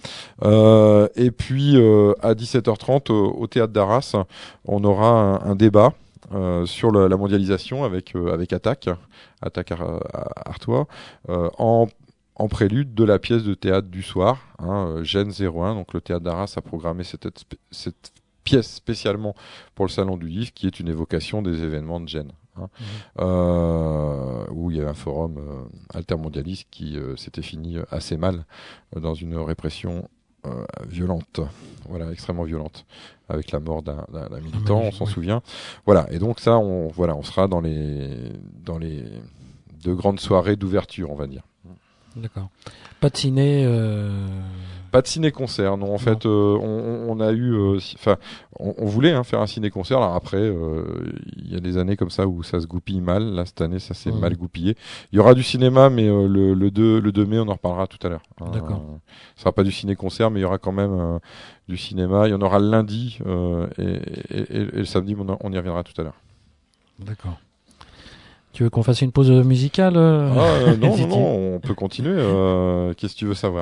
Euh, et puis euh, à dix-sept heures trente au, au théâtre d'Arras, on aura un, un débat. euh, sur la, la mondialisation avec euh, avec Attaque, Attaque Ar- Artois, euh, en en prélude de la pièce de théâtre du soir, hein, Gênes zéro un. Donc le théâtre d'Arras a programmé cette, cette pièce spécialement pour le Salon du Livre, qui est une évocation des événements de Gênes, hein, mmh. euh, où il y a un forum euh, altermondialiste qui euh, s'était fini assez mal euh, dans une répression euh, violente, voilà, extrêmement violente, avec la mort d'un, d'un, d'un militant, on s'en oui. souvient. Voilà, et donc ça, on, voilà, on sera dans les, dans les deux grandes soirées d'ouverture, on va dire. D'accord. Pas de ciné. Euh... Pas de ciné-concert, non. En non. fait, euh, on, on a eu, enfin, euh, on, on voulait hein, faire un ciné-concert. Alors après, il euh, y a des années comme ça où ça se goupille mal. Là, cette année, ça s'est mmh. mal goupillé. Il y aura du cinéma, mais euh, le, le deux, le deux mai, on en reparlera tout à l'heure. D'accord. Euh, ce sera pas du ciné-concert, mais il y aura quand même euh, du cinéma. Il y en aura le lundi euh, et, et, et, et le samedi, on, on y reviendra tout à l'heure. D'accord. Tu veux qu'on fasse une pause musicale euh... ah, euh, Non, non, non, on peut continuer. Euh, qu'est-ce que tu veux savoir?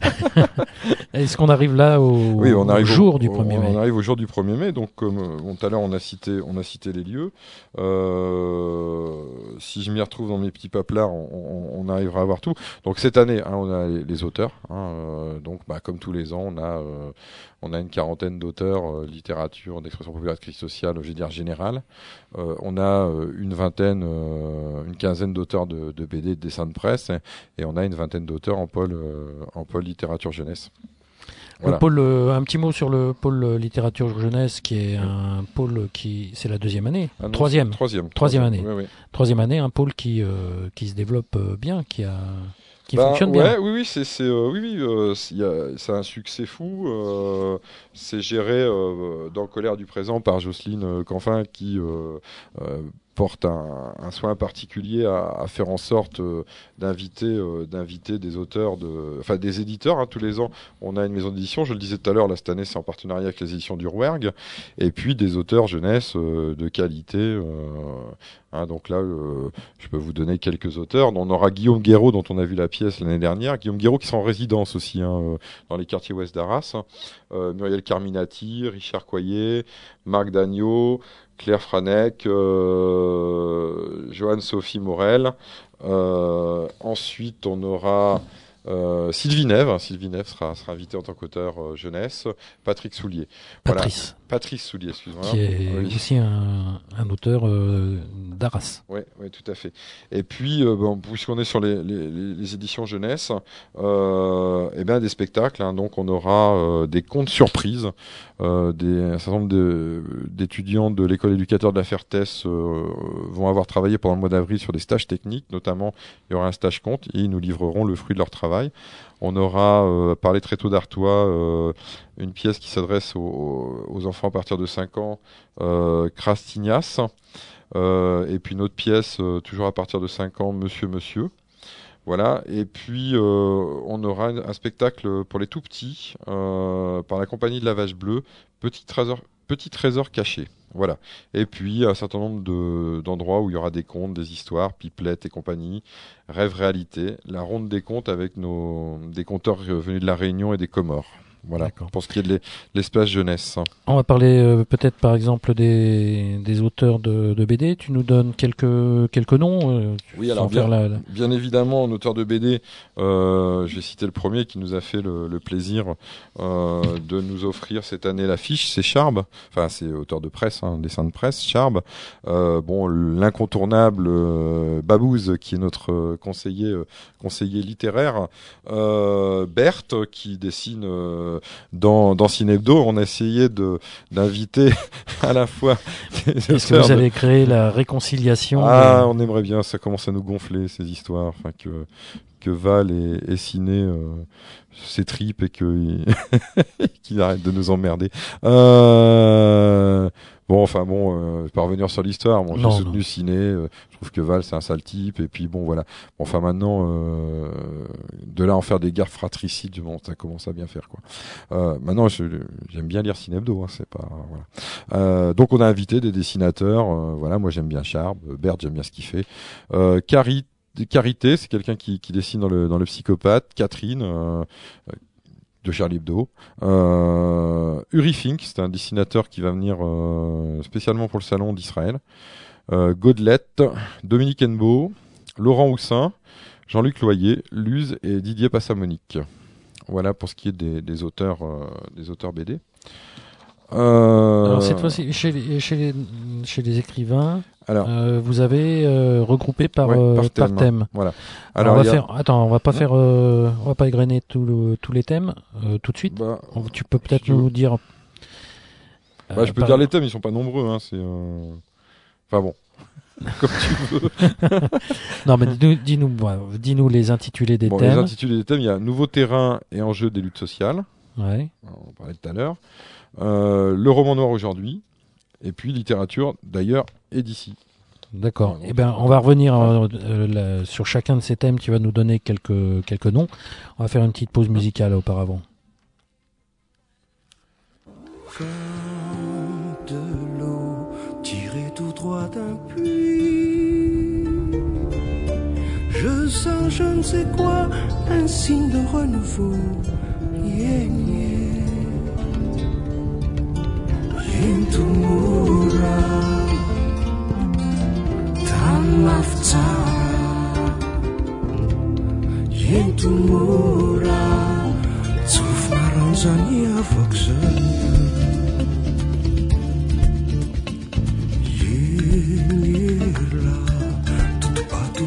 Est-ce qu'on arrive là au, oui, on arrive au jour au, du premier mai? On arrive au jour du premier mai. Donc, comme bon, tout à l'heure, on a cité, on a cité les lieux. Euh, si je m'y retrouve dans mes petits paplards, on, on, on arrivera à voir tout. Donc, cette année, hein, on a les, les auteurs. Hein, euh, donc, bah, comme tous les ans, on a, euh, on a une quarantaine d'auteurs, euh, littérature, d'expression populaire, de crise sociale, je veux dire générale. Euh, on a euh, une vingtaine, euh, une quinzaine d'auteurs de, de B D, de dessins de presse, et, et on a une vingtaine d'auteurs en pôle, euh, en pôle littérature jeunesse. Voilà. Le pôle, euh, un petit mot sur le pôle littérature jeunesse, qui est un pôle qui, c'est la deuxième année, ah non, troisième, troisième, troisième année, oui, oui. troisième année, un pôle qui qui, qui se développe bien, qui a qui bah, fonctionne ouais, bien. Oui, oui, c'est, c'est, euh, oui, oui, euh, y a, c'est un succès fou. Euh, c'est géré euh, dans Colère du présent par Jocelyne Canfin, qui euh, euh, porte un, un soin particulier à, à faire en sorte euh, d'inviter, euh, d'inviter des auteurs, de, enfin des éditeurs. Hein, tous les ans, on a une maison d'édition. Je le disais tout à l'heure, là cette année, c'est en partenariat avec les éditions du Rouergue, et puis des auteurs jeunesse euh, de qualité. Euh, hein, donc là, euh, je peux vous donner quelques auteurs. On aura Guillaume Guéraud, dont on a vu la pièce l'année dernière. Guillaume Guéraud qui sera en résidence aussi hein, euh, dans les quartiers ouest d'Arras. Euh, Muriel Carminati, Richard Coyer, Marc Dagneau, Claire Franek, euh, Joanne Sophie Morel. Euh, ensuite, on aura euh, Sylvie Nève. Sylvie Nève sera, sera invitée en tant qu'auteur euh, jeunesse. Patrick Soulier. Patrice. Voilà. Patrice Soulier, excuse-moi. Qui est oui. aussi un, un auteur euh, d'Arras. Oui, oui, tout à fait. Et puis, euh, bon, puisqu'on est sur les, les, les éditions jeunesse, euh, eh bien des spectacles. Hein, donc, on aura euh, des contes surprises. Euh, des, un certain nombre de, d'étudiants de l'école éducateur de la Fertès euh, vont avoir travaillé pendant le mois d'avril sur des stages techniques. Notamment, il y aura un stage conte et ils nous livreront le fruit de leur travail. On aura euh, parlé très tôt d'Artois, euh, une pièce qui s'adresse aux, aux enfants à partir de cinq ans, euh, Crastignas. Euh, et puis une autre pièce, euh, toujours à partir de cinq ans, Monsieur, Monsieur. Voilà. Et puis, euh, on aura un, un spectacle pour les tout-petits, euh, par la compagnie de la Vache Bleue, Petit Trésor, Petit Trésor caché. Voilà. Et puis, un certain nombre de, d'endroits où il y aura des contes, des histoires, Pipelette et compagnie, Rêve Réalité, la ronde des contes avec nos, des conteurs venus de la Réunion et des Comores. Voilà, D'accord. Pour ce qui est de l'espace jeunesse. On va parler euh, peut-être par exemple des, des auteurs de, de B D. Tu nous donnes quelques, quelques noms euh, Oui, alors bien, la, la... bien évidemment, en auteur de B D, euh, je vais citer le premier qui nous a fait le, le plaisir euh, de nous offrir cette année l'affiche, c'est Charb. Enfin, c'est auteur de presse, hein, dessin de presse, Charb. Euh, bon, l'incontournable euh, Babouze, qui est notre euh, conseiller, euh, conseiller littéraire. Euh, Berthe, qui dessine... Euh, Dans, dans Cinebdo, on a essayé de, d'inviter à la fois des Est-ce que vous de... avez créé la réconciliation Ah, de... on aimerait bien, ça commence à nous gonfler, ces histoires, enfin, que, que Val et, et Ciné euh, ses tripes et que, qu'il arrête de nous emmerder. Euh... Bon, enfin bon, euh, pas revenir sur l'histoire. Bon, j'ai non, soutenu non. Ciné. Euh, je trouve que Val c'est un sale type. Et puis bon, voilà. Bon, enfin maintenant, euh, de là en faire des guerres fratricides, bon, ça commence à bien faire quoi. Euh, maintenant, je, j'aime bien lire Cinebdo. Hein, c'est pas voilà. Euh, donc on a invité des dessinateurs. Euh, voilà, moi j'aime bien Charb. Bert, j'aime bien ce qu'il fait. Euh, Carrie, Carité, c'est quelqu'un qui, qui dessine dans le dans le psychopathe. Catherine. Euh, de Charlie Hebdo. Euh, Uri Fink, c'est un dessinateur qui va venir euh, spécialement pour le salon d'Israël. Euh, Godelet, Dominique Hennebeau, Laurent Houssin, Jean-Luc Loyer, Luz et Didier Passamonique. Voilà pour ce qui est des, des auteurs, euh, des auteurs B D. Euh... Alors cette fois-ci, chez les, chez les, chez les écrivains, Alors, euh, vous avez euh, regroupé par, ouais, euh, par thème. par thème. Voilà. Alors, Alors, on va il y a- faire. Attends, on va pas Non. faire. Euh, on va pas égrener tout le- tous les thèmes euh, tout de suite. bah, On- Tu peux peut-être si tu nous veux. dire. bah, je peux par- dire les thèmes, ils sont pas nombreux. Hein, c'est, euh... Enfin bon, comme tu veux. Non, mais dis-nous, dis-nous, voilà, dis-nous les intitulés des Bon, les thèmes. intitulés des thèmes, il y a Nouveau terrain et enjeux des luttes sociales. Ouais. On en parlait tout à l'heure. Euh, le roman noir aujourd'hui. Et puis littérature d'ailleurs et d'ici. D'accord. Ouais, Eh ben, on va revenir euh, euh, là, sur chacun de ces thèmes. Tu vas nous donner quelques quelques noms. On va faire une petite pause musicale auparavant. Comme de l'eau tirée tout droit d'un puits, je sens je ne sais quoi, un signe de renouveau. Yeah, yeah. Yentumura Tamaftara Yentumura Tsuf maranzani avokzani Yenira Tout batu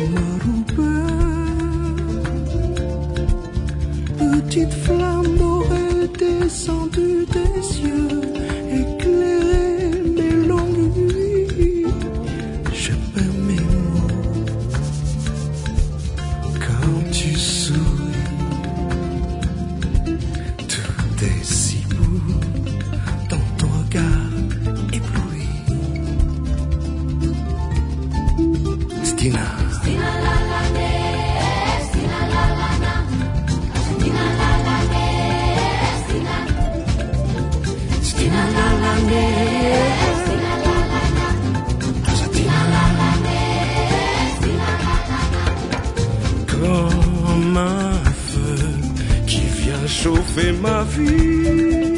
maroubin Petite flamme dorée descendue des cieux éclairer mes longues nuits, je perds mes mots quand tu souris. Tout est si beau dans ton regard ébloui. Stina. Stina la la ne, Stina la la na, Stina la la ne, Stina. Stina la la ne, Stina la la na, Stina la la Stina la la na. comme un feu qui vient chauffer ma vie.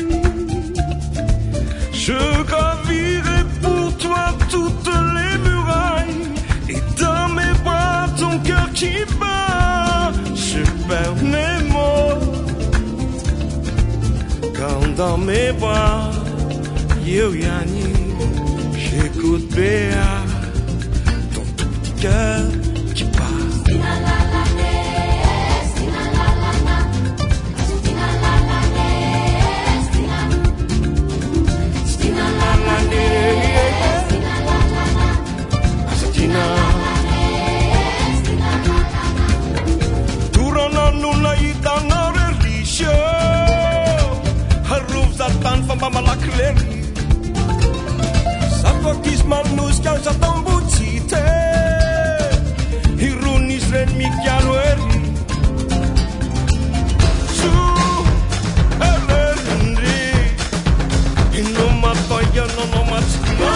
Je gravirai pour toi toutes les murailles et dans mes bras ton cœur qui bat. Je perds mes mots quand dans mes bras yo yani j'écoute Béa ton tout cœur qui bat. Stina la la ne, Stina la la na, Stina la la ne, Stina. Stina la la ne, Stina la la na, Stina. Stina la la na. Turana nuna itana relisho Haruf zatan famba malakleri Sapokis manus kau zatan bucite Irunis ren mikialueri Su elenri Inumata ya nonomatsina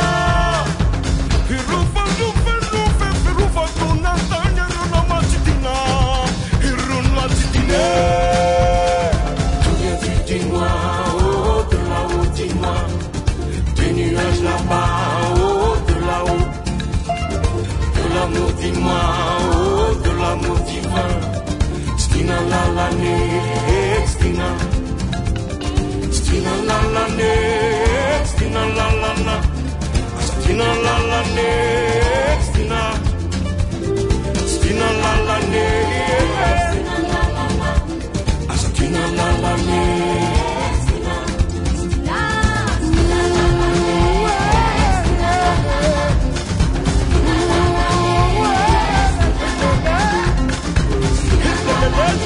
Irufa rufe rufe Irufa tunatanya nonomatsitina Irunmatsitina Tu viens du dis-moi, oh de là-haut dis-moi Des nuages là-bas, oh de là-haut De l'amour dis-moi, oh de l'amour divin Stina la la ne, Stina Stina la la ne, Stina la la na Stina la la ne, Stina Stina la la ne, Stina la la na, Stina la la ne Stina. La, Stina la la ne, Stina la la na, Stina la la ne, Stina la la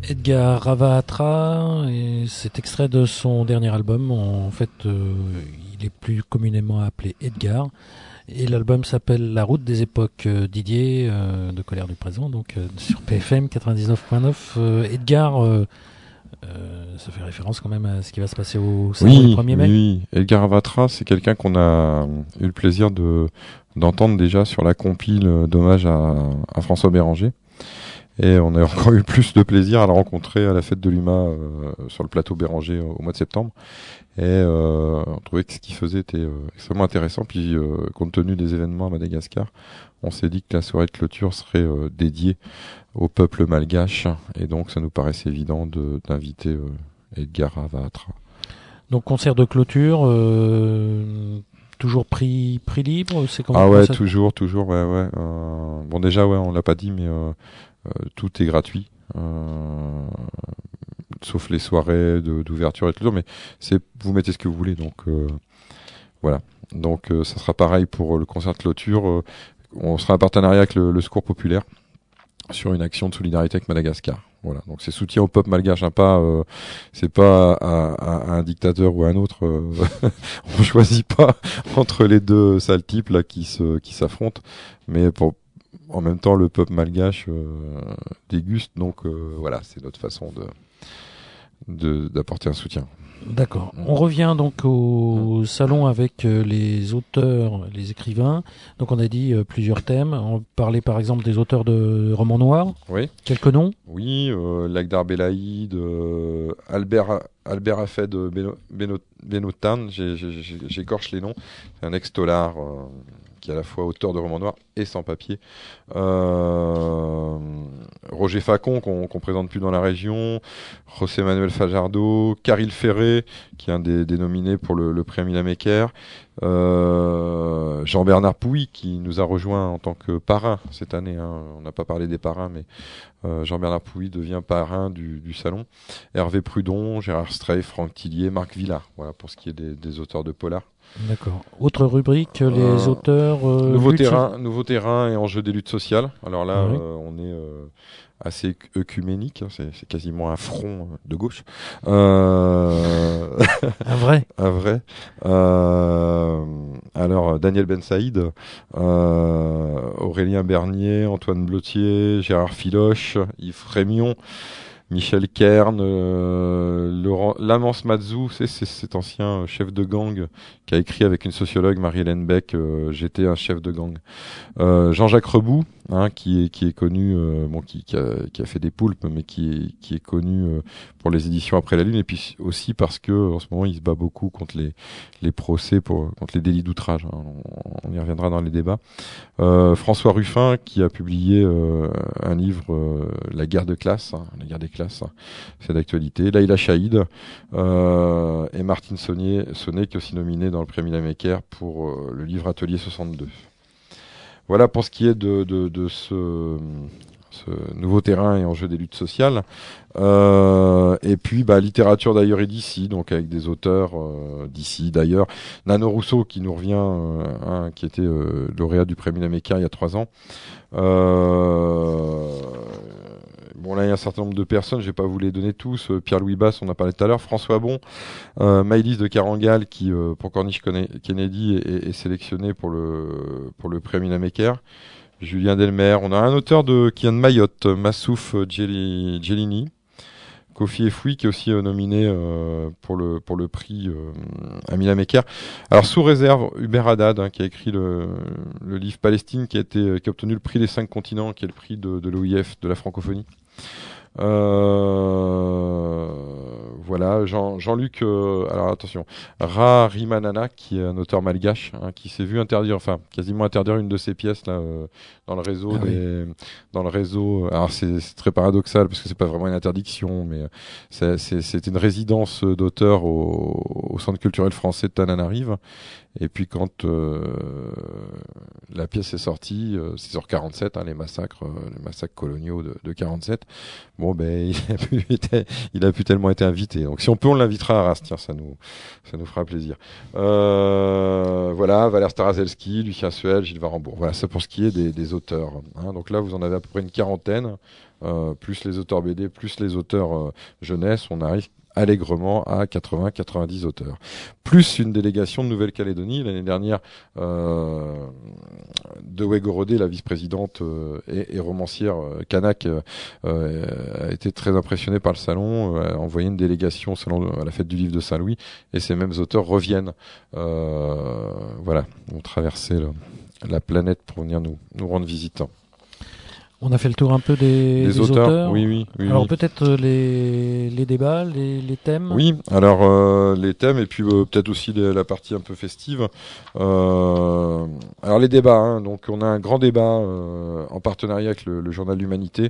Edgar Ravatra, et c'est extrait de son dernier album. En fait, euh, il est plus communément appelé Edgar. Et l'album s'appelle La route des époques. euh, Didier euh, de Colère du présent, donc euh, sur P F M quatre-vingt-dix-neuf point neuf. Euh, Edgar, euh, euh, ça fait référence quand même à ce qui va se passer au salon Oui, du premier mai. oui. Edgar Ravatra, c'est quelqu'un qu'on a eu le plaisir de d'entendre déjà sur la compile d'hommage à, à François Béranger. Et on a encore eu plus de plaisir à le rencontrer à la fête de l'U M A euh, sur le plateau Béranger au mois de septembre. Et euh, on trouvait que ce qu'il faisait était euh, extrêmement intéressant. Puis euh, compte tenu des événements à Madagascar, on s'est dit que la soirée de clôture serait euh, dédiée au peuple malgache. Et donc ça nous paraissait évident de, d'inviter euh, Edgar Ravatra. Donc concert de clôture, euh, toujours prix prix libre, c'est comment Ah ouais, ça... toujours, toujours, ouais, ouais. Euh, bon déjà, ouais, on l'a pas dit, mais euh, euh, tout est gratuit. Euh, sauf les soirées de, d'ouverture et tout, mais c'est vous mettez ce que vous voulez, donc euh, voilà. Donc euh, ça sera pareil pour le concert de clôture. Euh, on sera en partenariat avec le, le Secours Populaire sur une action de solidarité avec Madagascar. Voilà, donc c'est soutien au peuple malgache, hein, pas euh, c'est pas à, à, à un dictateur ou à un autre. Euh, on choisit pas entre les deux sales types là qui se qui s'affrontent, mais pour en même temps le peuple malgache euh, déguste, donc euh, voilà, c'est notre façon de De, d'apporter un soutien. D'accord. On revient donc au salon avec euh, les auteurs, les écrivains. Donc on a dit euh, plusieurs thèmes. On parlait par exemple des auteurs de romans noirs. Oui. Quelques noms. Oui, euh, Lagdar Belaïd, euh, Albert Albert Hafed Beno, Beno, Benotan, j'ai, j'ai, j'ai, j'écorche les noms. C'est un ex-tolard euh, qui est à la fois auteur de romans noirs et sans papier. Euh, Roger Facon, qu'on, qu'on présente plus dans la région, José Manuel Fajardo, Caril Ferré, qui est un des, des nominés pour le, le prix Amila Mecker, euh, Jean-Bernard Pouy, qui nous a rejoint en tant que parrain cette année. Hein. On n'a pas parlé des parrains, mais euh, Jean-Bernard Pouy devient parrain du, du salon. Hervé Prudon, Gérard Streif, Franck Tillier, Marc Villard. Voilà pour ce qui est des, des auteurs de polar. D'accord. Autre rubrique, les euh, auteurs... Euh, nouveau luttes... terrain, nouveau terrain et enjeux des luttes sociales. Alors là, Oui. euh, on est euh, assez œcuménique, hein, c'est, c'est quasiment un front de gauche. Euh... un vrai Un vrai. Euh... Alors, Daniel Ben Saïd, euh... Aurélien Bernier, Antoine Blotier, Gérard Filoche, Yves Frémion, Michel Kern, euh, Laurent Lamance Mazou, c'est, c'est cet ancien chef de gang qui a écrit avec une sociologue, Marie-Hélène Beck, euh, J'étais un chef de gang. Euh, Jean-Jacques Rebout, hein, qui est qui est connu, euh, bon, qui, qui a qui a fait des poulpes, mais qui est qui est connu euh, pour les éditions Après la Lune, et puis aussi parce que en ce moment il se bat beaucoup contre les les procès pour contre les délits d'outrage. Hein, on, on y reviendra dans les débats. Euh, François Ruffin, qui a publié euh, un livre, euh, La guerre de classe, hein, la guerre des classes, hein, c'est d'actualité. Laïla Chaïd euh, et Martine Sonnier, Sonnet, qui est aussi nominé dans le prix Amila Mecker pour euh, le livre Atelier soixante-deux. Voilà pour ce qui est de, de, de ce, ce nouveau terrain et enjeu des luttes sociales. Euh, et puis, bah, littérature d'ailleurs et d'ici, donc avec des auteurs euh, d'ici d'ailleurs. Nano Rousseau qui nous revient, euh, hein, qui était euh, lauréat du prix Amila Mecker il y a trois ans. Euh, Bon, là, il y a un certain nombre de personnes, je vais pas vous les donner tous. Euh, Pierre-Louis Basse, on a parlé tout à l'heure. François Bon, euh, Maëlys de Carangal, qui, euh, pour Corniche Kennedy, est, est sélectionné pour le, pour le prix Amila Mecker. Julien Delmer. On a un auteur de, qui vient de Mayotte, Massouf Djelini. Kofi Efoui, qui est aussi euh, nominé euh, pour le pour le prix euh, Amila Mecker. Alors sous réserve, Hubert Haddad, hein, qui a écrit le, le livre Palestine, qui a été qui a obtenu le prix des cinq continents, qui est le prix de, de l'O I F de la francophonie. Euh, voilà, Jean, Jean-Luc, euh, alors attention, Ra Rimanana, qui est un auteur malgache, hein, qui s'est vu interdire, enfin quasiment interdire une de ses pièces là euh, dans le réseau ah des, oui. dans le réseau. Alors c'est, c'est très paradoxal parce que c'est pas vraiment une interdiction, mais c'est, c'est, c'est une résidence d'auteur au, au Centre culturel français de Tananarive, Et puis quand euh, la pièce est sortie, euh, six heures quarante-sept, hein, les massacres, euh, les massacres coloniaux de, de quarante-sept. Bon, ben, il a pu, été, il a pu tellement été invité. Donc, si on peut, on l'invitera à Arras. Tiens, ça nous, ça nous fera plaisir. Euh, voilà, Valère Starazelski, Lucien Suel, Gilles Varembourg. Voilà, c'est pour ce qui est des, des auteurs. Hein. Donc là, vous en avez à peu près une quarantaine, euh, plus les auteurs B D, plus les auteurs euh, jeunesse. On arrive allègrement à quatre-vingts à quatre-vingt-dix auteurs. Plus une délégation de Nouvelle-Calédonie. L'année dernière, euh, Dewey Gorodé, la vice-présidente euh, et, et romancière euh, kanak, euh, a été très impressionnée par le salon, euh, a envoyé une délégation au salon de, à la fête du livre de Saint-Louis, et ces mêmes auteurs reviennent. Euh, voilà, ont traversé le, la planète pour venir nous, nous rendre visite. On a fait le tour un peu des, des, des auteurs, auteurs. Oui, oui, oui. Alors oui. peut-être les, les débats, les, les thèmes. Oui, alors euh, les thèmes et puis euh, peut-être aussi les, la partie un peu festive. Euh, alors les débats, hein, donc on a un grand débat euh, en partenariat avec le, le journal L'Humanité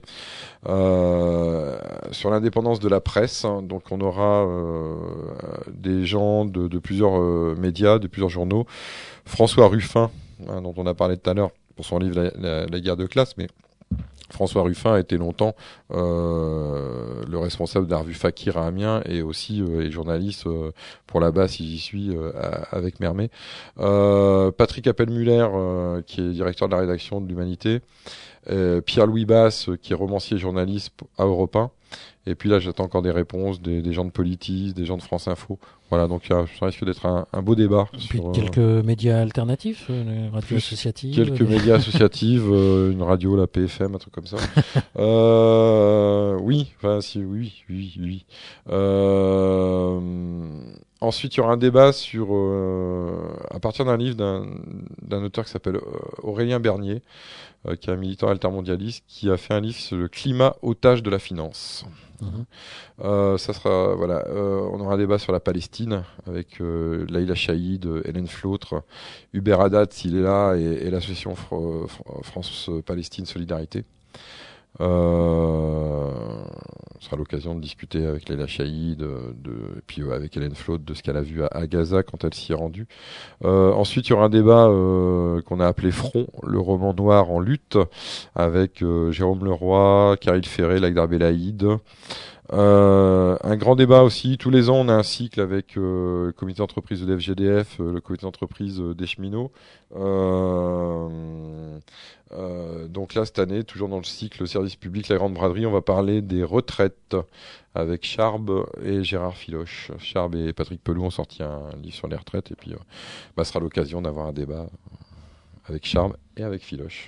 euh, sur l'indépendance de la presse. Donc on aura euh, des gens de, de plusieurs euh, médias, de plusieurs journaux. François Ruffin, hein, dont on a parlé tout à l'heure pour son livre La, la, la guerre de classe, mais François Ruffin a été longtemps euh, le responsable de la revue Fakir à Amiens et aussi euh, est journaliste euh, pour la base, si j'y suis, euh, avec Mermet. Euh, Patrick Appelmuller, euh, qui est directeur de la rédaction de l'Humanité. Euh, Pierre-Louis Basse, qui est romancier et journaliste à Europe un. Et puis là, j'attends encore des réponses des, des gens de Politis, des gens de France Info. Voilà, donc ça risque d'être un, un beau débat. Et puis sur, quelques euh, médias alternatifs, les radios associatives. Quelques des... médias associatifs, euh, une radio, la P F M, un truc comme ça. euh, oui, enfin si, oui, oui, oui. Euh, ensuite, il y aura un débat sur, euh, à partir d'un livre d'un, d'un auteur qui s'appelle Aurélien Bernier, euh, qui est un militant altermondialiste, qui a fait un livre sur le climat otage de la finance. Mmh. Euh, ça sera voilà, euh, on aura un débat sur la Palestine avec euh, Laïla Chaïd, Hélène Flautre, Hubert Haddad s'il est là et, et l'association Fr- Fr- France-Palestine Solidarité. Euh, ce sera l'occasion de discuter avec Laïla Chaïd, de, de, et puis euh, avec Hélène Flautre de ce qu'elle a vu à, à Gaza quand elle s'y est rendue. Euh, ensuite, il y aura un débat euh, qu'on a appelé Front, le roman noir en lutte, avec euh, Jérôme Leroy, Caril Ferré, Lagdar Belaïd. Euh, un grand débat aussi. Tous les ans, on a un cycle avec euh, le comité d'entreprise de l'F G D F, euh, le comité d'entreprise euh, des cheminots. Euh, euh, donc là, cette année, toujours dans le cycle service public, la grande braderie, on va parler des retraites avec Charb et Gérard Filoche. Charb et Patrick Pelou ont sorti un livre sur les retraites et puis euh, bah, ce sera l'occasion d'avoir un débat avec Charb et avec Filoche.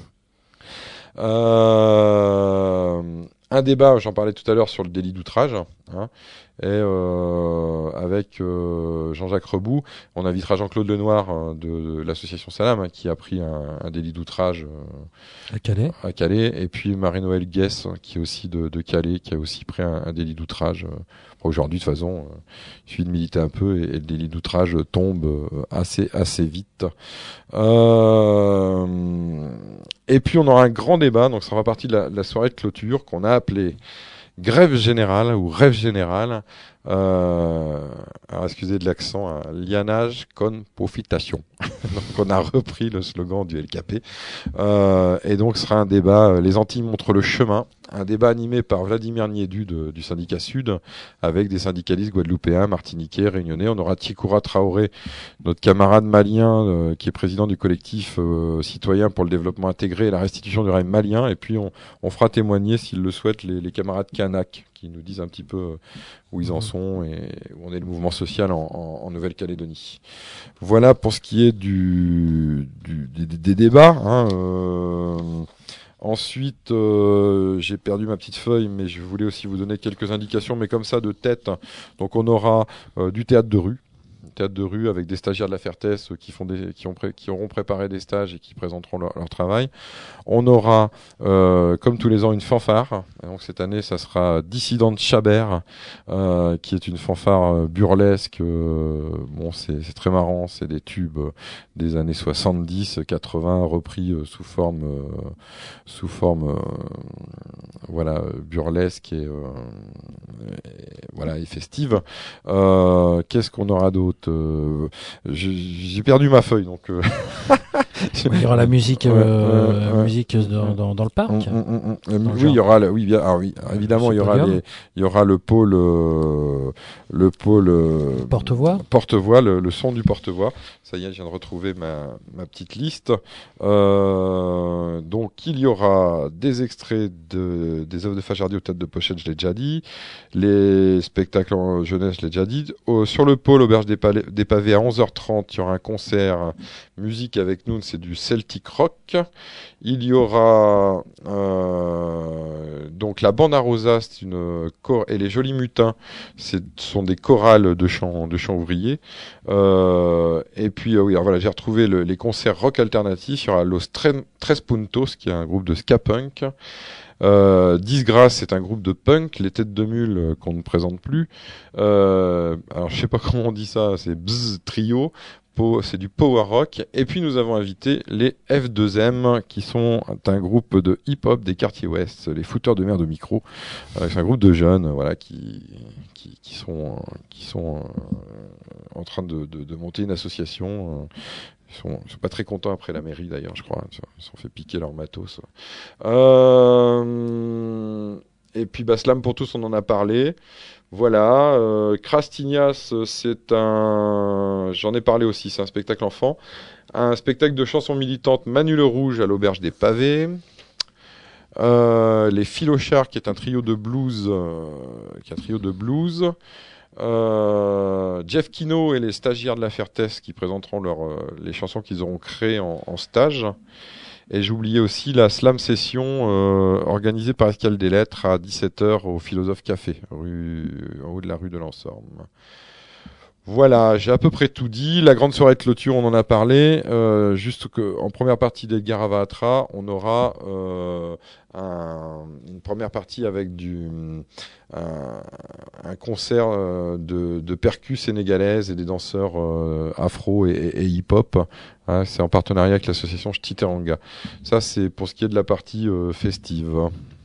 Euh, un débat, j'en parlais tout à l'heure, sur le délit d'outrage, hein, et euh, avec euh, Jean-Jacques Reboux, on invitera Jean-Claude Lenoir hein, de, de l'association Salam, hein, qui a pris un, un délit d'outrage euh, à Calais. à Calais, et puis Marie-Noëlle Guess, qui est aussi de, de Calais, qui a aussi pris un, un délit d'outrage. Euh, Aujourd'hui, de toute façon, euh, il suffit de militer un peu et, et le délit d'outrage tombe euh, assez assez vite. Euh, et puis on aura un grand débat, donc ça fera partie de la, de la soirée de clôture qu'on a appelée grève générale ou rêve général. Euh, alors excusez de l'accent, hein, lianage con profitation. Donc on a repris le slogan du L K P. Euh, et donc ce sera un débat, euh, les Antilles montrent le chemin, un débat animé par Vladimir Niédu de, du syndicat Sud, avec des syndicalistes guadeloupéens, martiniquais, réunionnais. On aura Tikoura Traoré, notre camarade malien, euh, qui est président du collectif euh, citoyen pour le développement intégré et la restitution du rêve malien. Et puis on, on fera témoigner, s'ils le souhaitent, les, les camarades kanak, qui nous disent un petit peu où ils en sont et où on est le mouvement social en, en, en Nouvelle-Calédonie. Voilà pour ce qui est du, du des, des débats. Hein, euh, ensuite, euh, j'ai perdu ma petite feuille, mais je voulais aussi vous donner quelques indications, mais comme ça de tête. Donc on aura euh, du théâtre de rue. Théâtre de rue avec des stagiaires de la Fertès qui font des, qui ont pré, qui auront préparé des stages et qui présenteront leur, leur travail. On aura, euh, comme tous les ans, une fanfare. Et donc cette année, ça sera Dissident Chabert, euh, qui est une fanfare burlesque. Euh, bon, c'est, c'est très marrant, c'est des tubes des années soixante-dix, quatre-vingts repris euh, sous forme, euh, sous forme, euh, voilà, burlesque et, euh, et voilà et festive. Euh, qu'est-ce qu'on aura d'autre? d'autre euh, j'ai, j'ai perdu ma feuille, donc... Euh... il y aura la musique, euh, ouais, ouais, ouais. musique dans, dans, dans le parc. Mmh, mmh, mmh. Dans oui, il y aura, le, oui, bien, ah, oui, évidemment, il y aura les, il y aura le pôle, euh, le pôle euh, porte-voix. Porte-voix, le, le son du porte-voix. Ça y est, je viens de retrouver ma, ma petite liste. Euh, donc, il y aura des extraits de, des œuvres de Fajardi aux têtes de pochette, je l'ai déjà dit. Les spectacles en jeunesse, je l'ai déjà dit. Au, sur le pôle Auberge des, Palais, des Pavés à onze heures trente, il y aura un concert musique avec nous, c'est du Celtic Rock. Il y aura euh, donc la Bande à Rosa, c'est une chor- et les Jolis Mutins, ce sont des chorales de chants de chants ouvriers. Euh, et puis euh, oui, alors voilà, j'ai retrouvé le, les concerts rock alternatifs. Il y aura Los Tre- Tres Puntos, qui est un groupe de ska punk. Euh, Disgrace, c'est un groupe de punk. Les Têtes de Mule, euh, qu'on ne présente plus. Euh, alors je sais pas comment on dit ça, c'est Bzz Trio. C'est du power rock. Et puis nous avons invité les F deux M, qui sont un groupe de hip-hop des quartiers ouest, les fouteurs de mer de micro. Euh, c'est un groupe de jeunes, voilà, qui qui, qui sont qui sont euh, en train de, de, de monter une association. Ils sont, ils sont pas très contents après la mairie d'ailleurs, je crois. Ils se sont fait piquer leur matos. Euh... Et puis bah, Slam pour tous, on en a parlé. Voilà, euh, Crastignas, c'est un, j'en ai parlé aussi, c'est un spectacle enfant, un spectacle de chansons militantes Manu le Rouge à l'Auberge des Pavés, euh, les Philochards, qui est un trio de blues, euh, qui est un trio de blues, euh, Jeff Kino et les stagiaires de la Fertès qui présenteront leur, euh, les chansons qu'ils auront créées en, en stage. Et j'oubliais aussi la slam session euh, organisée par Escale des Lettres à dix-sept heures au Philosophe Café, rue, en haut de la rue de l'Ensorme. Voilà, j'ai à peu près tout dit. La grande soirée de clôture, on en a parlé. Euh, juste que en première partie d'Edgar Avatra, on aura euh, un, une première partie avec du un, un concert euh, de, de percus sénégalaises et des danseurs euh, afro et, et, et hip-hop. Hein, c'est en partenariat avec l'association Ch'titeranga. Ça, c'est pour ce qui est de la partie euh, festive.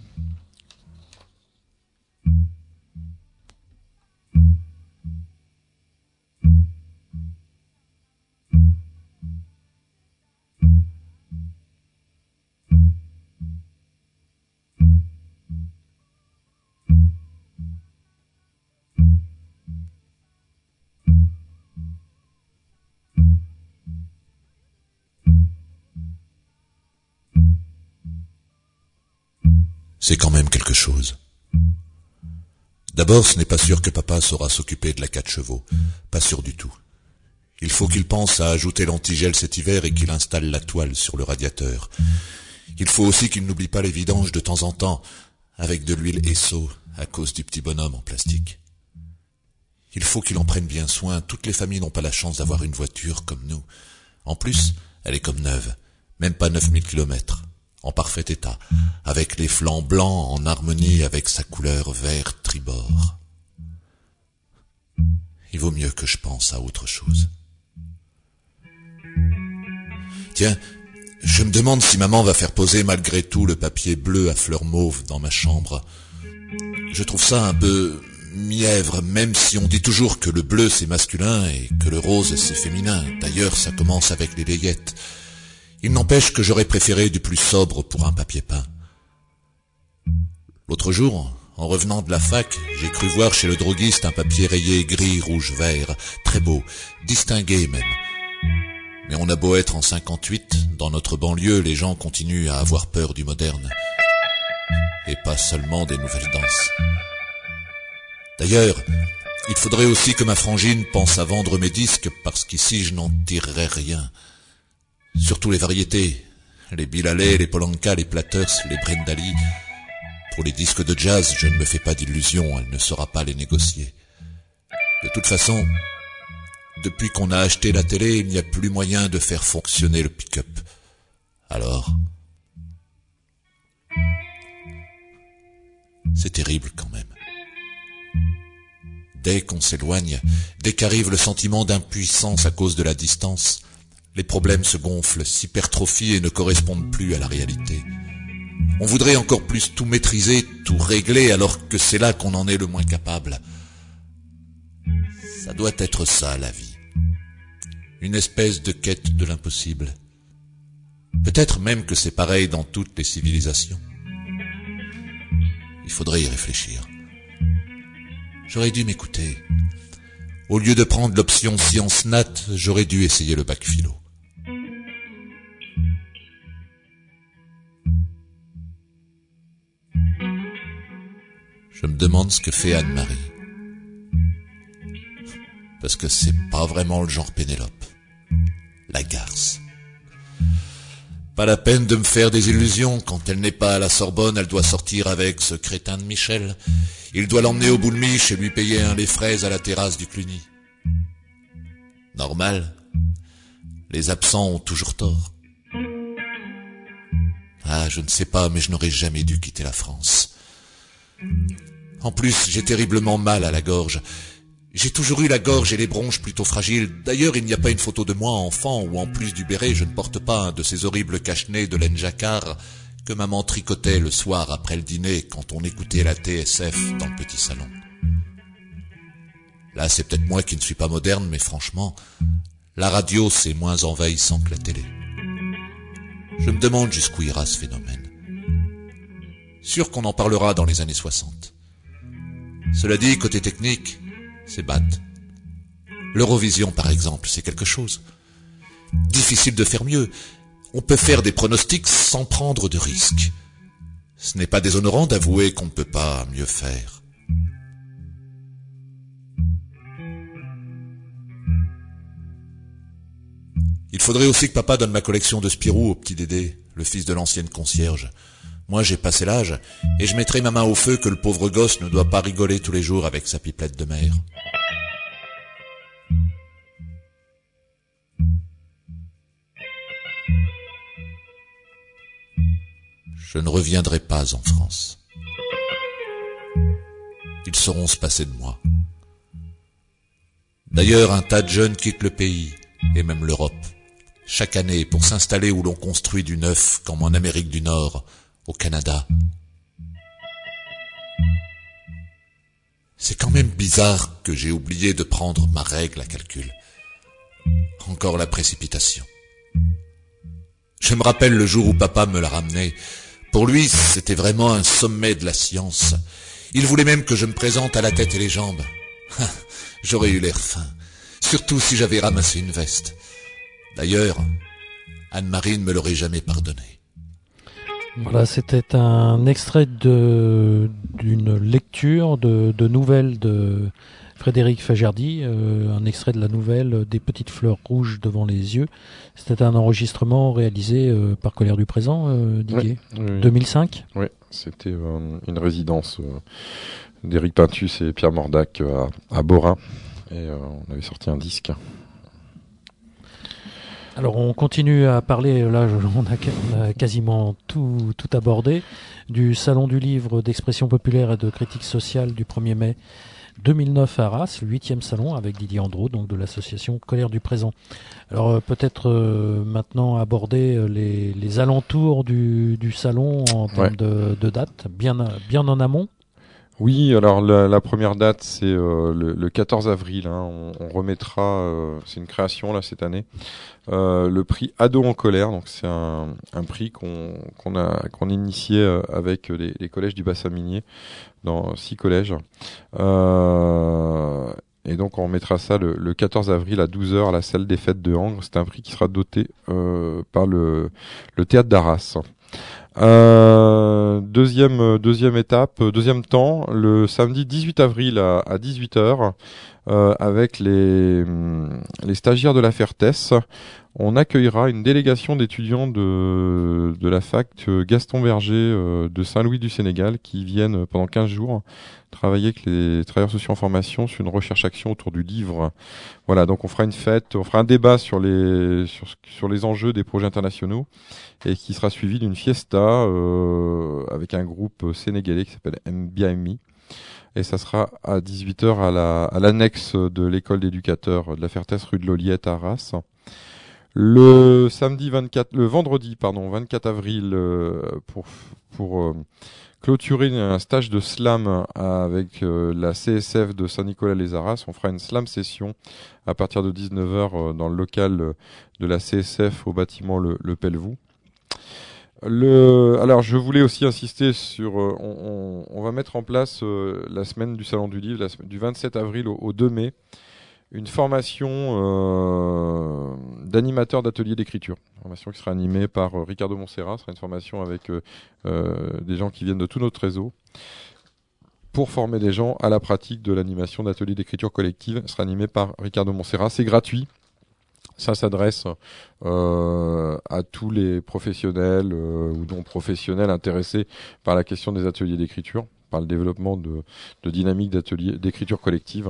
C'est quand même quelque chose. D'abord, ce n'est pas sûr que papa saura s'occuper de la quatre chevaux. Pas sûr du tout. Il faut qu'il pense à ajouter l'antigel cet hiver et qu'il installe la toile sur le radiateur. Il faut aussi qu'il n'oublie pas les vidanges de temps en temps, avec de l'huile Esso, à cause du petit bonhomme en plastique. Il faut qu'il en prenne bien soin. Toutes les familles n'ont pas la chance d'avoir une voiture comme nous. En plus, elle est comme neuve. Même pas neuf mille kilomètres. En parfait état, avec les flancs blancs en harmonie avec sa couleur vert tribord. Il vaut mieux que je pense à autre chose. Tiens, je me demande si maman va faire poser malgré tout le papier bleu à fleurs mauves dans ma chambre. Je trouve ça un peu mièvre, même si on dit toujours que le bleu c'est masculin et que le rose c'est féminin. D'ailleurs, ça commence avec les layettes. Il n'empêche que j'aurais préféré du plus sobre pour un papier peint. L'autre jour, en revenant de la fac, j'ai cru voir chez le droguiste un papier rayé gris, rouge, vert, très beau, distingué même. Mais on a beau être en cinquante-huit, dans notre banlieue, les gens continuent à avoir peur du moderne. Et pas seulement des nouvelles danses. D'ailleurs, il faudrait aussi que ma frangine pense à vendre mes disques, parce qu'ici je n'en tirerai rien. Surtout les variétés, les Bilalais, les Polanka, les Platters, les Brendali. Pour les disques de jazz, je ne me fais pas d'illusions, elle ne saura pas les négocier. De toute façon, depuis qu'on a acheté la télé, il n'y a plus moyen de faire fonctionner le pick-up. Alors, c'est terrible quand même. Dès qu'on s'éloigne, dès qu'arrive le sentiment d'impuissance à cause de la distance, les problèmes se gonflent, s'hypertrophient et ne correspondent plus à la réalité. On voudrait encore plus tout maîtriser, tout régler, alors que c'est là qu'on en est le moins capable. Ça doit être ça, la vie. une espèce de quête de l'impossible. Peut-être même que c'est pareil dans toutes les civilisations. Il faudrait y réfléchir. J'aurais dû m'écouter. Au lieu de prendre l'option sciences nat, j'aurais dû essayer le bac philo. Je me demande ce que fait Anne-Marie. Parce que c'est pas vraiment le genre Pénélope. La garce. Pas la peine de me faire des illusions. Quand elle n'est pas à la Sorbonne, elle doit sortir avec ce crétin de Michel. Il doit l'emmener au bout de miche et lui payer un lait fraise à la terrasse du Cluny. Normal. Les absents ont toujours tort. Ah, je ne sais pas, mais je n'aurais jamais dû quitter la France. En plus, j'ai terriblement mal à la gorge. J'ai toujours eu la gorge et les bronches plutôt fragiles. D'ailleurs, il n'y a pas une photo de moi enfant où, en plus du béret, je ne porte pas un de ces horribles cache-nez de laine jacquard que maman tricotait le soir après le dîner quand on écoutait la T S F dans le petit salon. Là, c'est peut-être moi qui ne suis pas moderne, mais franchement, la radio, c'est moins envahissant que la télé. Je me demande jusqu'où ira ce phénomène. Sûr qu'on en parlera dans les années soixante. Cela dit, côté technique, c'est bad. L'Eurovision, par exemple, c'est quelque chose. Difficile de faire mieux. On peut faire des pronostics sans prendre de risques. Ce n'est pas déshonorant d'avouer qu'on ne peut pas mieux faire. Il faudrait aussi que papa donne ma collection de Spirou au petit Dédé, le fils de l'ancienne concierge. Moi, j'ai passé l'âge, et je mettrai ma main au feu que le pauvre gosse ne doit pas rigoler tous les jours avec sa pipelette de mer. Je ne reviendrai pas en France. Ils sauront se passer de moi. D'ailleurs, un tas de jeunes quittent le pays, et même l'Europe, chaque année pour s'installer où l'on construit du neuf, comme en Amérique du Nord, au Canada. C'est quand même bizarre que j'ai oublié de prendre ma règle à calcul. Encore la précipitation. Je me rappelle le jour où papa me l'a ramené. Pour lui, c'était vraiment un sommet de la science. Il voulait même que je me présente à la tête et les jambes. J'aurais eu l'air fin, surtout si j'avais ramassé une veste. D'ailleurs, Anne-Marie ne me l'aurait jamais pardonné. Voilà, c'était un extrait de d'une lecture de, de nouvelles de Frédéric Fagerdy, euh, un extrait de la nouvelle Des petites fleurs rouges devant les yeux. C'était un enregistrement réalisé euh, par Colère du Présent, euh, Didier, oui, oui, deux mille cinq. Oui, c'était euh, une résidence euh, d'Éric Pintus et Pierre Mordac euh, à, à Borin, et euh, on avait sorti un disque. Alors on continue à parler, là on a, on a quasiment tout, tout abordé, du Salon du Livre d'Expression Populaire et de Critique Sociale du premier mai deux mille neuf à Arras, le huitième salon avec Didier Andreau, donc de l'association Colère du Présent. Alors euh, peut-être euh, maintenant aborder les, les alentours du, du salon en termes ouais. de, de date, bien, bien en amont. Oui, alors la, la première date c'est euh, le, le quatorze avril. Hein, on, on remettra, euh, c'est une création là cette année, euh, le prix Ado en colère. Donc c'est un, un prix qu'on qu'on a qu'on a initié euh, avec les, les collèges du bassin minier dans six collèges. Euh, et donc on remettra ça le, le quatorze avril à douze heures à la salle des fêtes de Angres. C'est un prix qui sera doté euh, par le le théâtre d'Arras. Euh, deuxième deuxième étape, deuxième temps, le samedi dix-huit avril à, à dix-huit heures, euh, avec les les stagiaires de la Fertès, on accueillera une délégation d'étudiants de de la fac Gaston Berger euh, de Saint-Louis du Sénégal qui viennent pendant quinze jours travailler avec les travailleurs sociaux en formation sur une recherche-action autour du livre. Voilà, donc on fera une fête, on fera un débat sur les sur sur les enjeux des projets internationaux et qui sera suivi d'une fiesta euh, avec un groupe sénégalais qui s'appelle Mbiami. Et ça sera à dix-huit heures à la à l'annexe de l'école d'éducateurs de la Fertès rue de l'Oliette à Arras. Le samedi vingt-quatre, le vendredi pardon, vingt-quatre avril, euh, pour pour euh, clôturer un stage de slam avec euh, la C S F de Saint-Nicolas-les-Arras, on fera une slam session à partir de dix-neuf heures euh, dans le local euh, de la C S F au bâtiment le, le Pelvoux. Le, alors je voulais aussi insister sur, euh, on, on, on va mettre en place euh, la semaine du Salon du Livre, la semaine, du vingt-sept avril au, au deux mai, une formation euh, d'animateur d'atelier d'écriture. Une formation qui sera animée par euh, Ricardo Montserrat. Ce sera une formation avec euh, euh, des gens qui viennent de tout notre réseau pour former des gens à la pratique de l'animation d'ateliers d'écriture collective. Ce sera animé par Ricardo Montserrat. C'est gratuit. Ça s'adresse euh, à tous les professionnels euh, ou non professionnels intéressés par la question des ateliers d'écriture, par le développement de, de dynamiques d'ateliers d'écriture collective.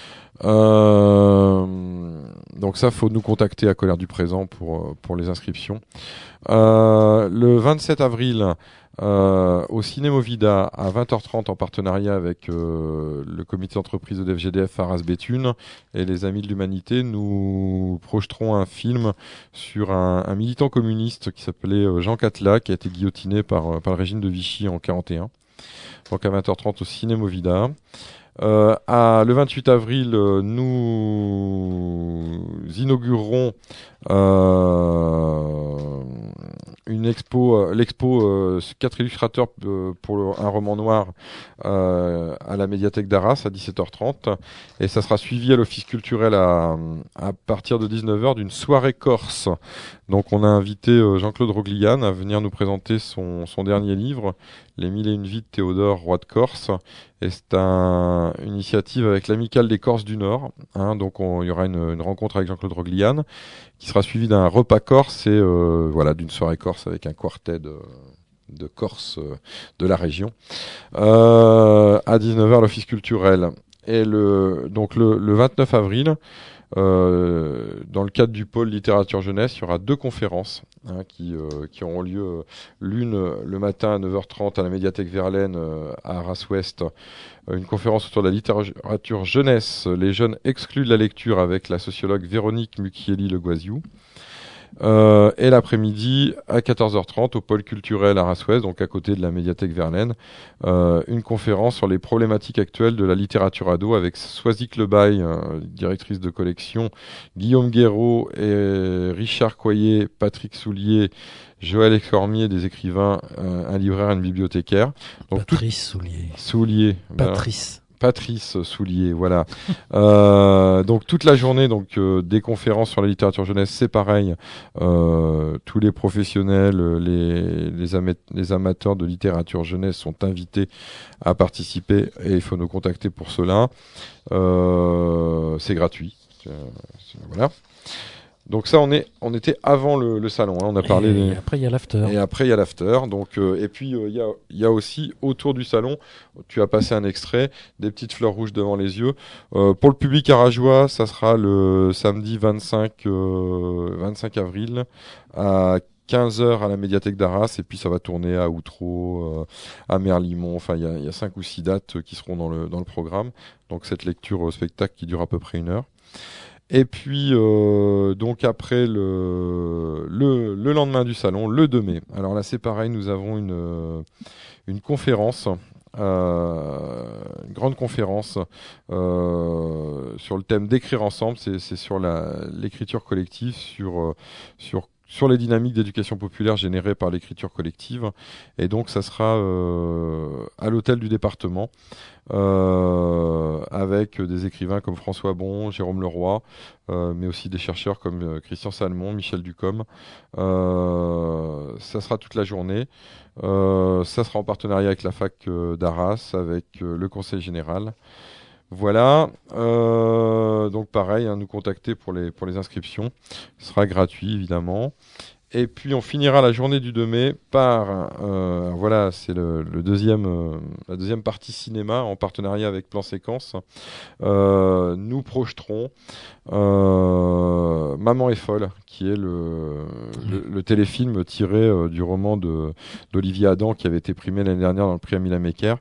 Euh, donc ça, faut nous contacter à Colère du Présent pour pour les inscriptions. Euh, le vingt-sept avril, euh, au Cinéma Vida à vingt heures trente en partenariat avec euh, le comité d'entreprise de F G D F Arras-Béthune et les Amis de l'Humanité, nous projeterons un film sur un, un militant communiste qui s'appelait Jean Catela, qui a été guillotiné par par le régime de Vichy en quarante et un. Donc à vingt heures trente au Cinéma Vida. Euh, à, le vingt-huit avril, euh, nous inaugurerons euh, une expo, euh, l'expo euh, quatre illustrateurs euh, pour le, un roman noir euh, à la médiathèque d'Arras à dix-sept heures trente, et ça sera suivi à l'office culturel à, à partir de dix-neuf heures d'une soirée corse. Donc on a invité euh, Jean-Claude Rogliane à venir nous présenter son, son dernier livre, Les mille et une vies de Théodore, roi de Corse. Et c'est un, une initiative avec l'Amicale des Corses du Nord. Hein, donc on, il y aura une, une rencontre avec Jean-Claude Rogliane qui sera suivie d'un repas corse et euh, voilà, d'une soirée corse avec un quartet de, de Corse euh, de la région. Euh, à dix-neuf heures, l'office culturel. Et le, donc le, le vingt-neuf avril, Euh, dans le cadre du pôle littérature jeunesse, il y aura deux conférences hein, qui, euh, qui auront lieu, euh, l'une euh, le matin à neuf heures trente à la médiathèque Verlaine euh, à Arras-Ouest, euh, une conférence autour de la littérature jeunesse, les jeunes exclus de la lecture, avec la sociologue Véronique Mucchielli-Leguaziou. Euh, et l'après-midi à quatorze heures trente au pôle culturel Arras-Ouest, donc à côté de la médiathèque Verlaine, euh, une conférence sur les problématiques actuelles de la littérature ado avec Soisic Lebaille, euh, directrice de collection, Guillaume Guéraud et Richard Coyer, Patrick Soulier, Joël Escormier, des écrivains, euh, un libraire et une bibliothécaire. Donc, Patrice tout... Soulier. Soulier. Patrice. Ben, Patrice Soulier, voilà. euh, donc toute la journée, donc euh, des conférences sur la littérature jeunesse, c'est pareil. Euh, tous les professionnels, les les, ama- les amateurs de littérature jeunesse sont invités à participer et il faut nous contacter pour cela. Euh, c'est gratuit. Euh, c'est, voilà. Donc ça, on est, on était avant le, le salon. Hein, on a parlé. Et des... après il y a l'after. Et après il y a l'after. Donc euh, et puis il euh, y a, il y a aussi autour du salon. Tu as passé un extrait, des petites fleurs rouges devant les yeux. Euh, pour le public arageois, ça sera le samedi vingt-cinq, euh, vingt-cinq avril à quinze heures à la médiathèque d'Arras, et puis ça va tourner à Outreau, euh, à Merlimont. Enfin, il y a, il y a cinq ou six dates qui seront dans le dans le programme. Donc cette lecture au spectacle qui dure à peu près une heure. Et puis euh, donc après le, le le lendemain du salon, le deux mai. Alors là c'est pareil, nous avons une une conférence, euh, une grande conférence euh, sur le thème d'écrire ensemble. C'est c'est sur la l'écriture collective, sur sur sur les dynamiques d'éducation populaire générées par l'écriture collective. Et donc ça sera euh, à l'hôtel du département, euh, avec des écrivains comme François Bon, Jérôme Leroy, euh, mais aussi des chercheurs comme euh, Christian Salmon, Michel Ducombe. Euh, ça sera toute la journée. Euh, ça sera en partenariat avec la fac euh, d'Arras, avec euh, le conseil général. Voilà, euh, donc pareil, hein, nous contacter pour les pour les inscriptions, ce sera gratuit évidemment. Et puis on finira la journée du deux mai par, euh, voilà, c'est le, le deuxième, euh, la deuxième partie cinéma en partenariat avec Plan Séquence. Euh, nous projeterons euh, Maman est folle, qui est le, le, le téléfilm tiré euh, du roman de d'Olivier Adam qui avait été primé l'année dernière dans le prix Amila Mecker,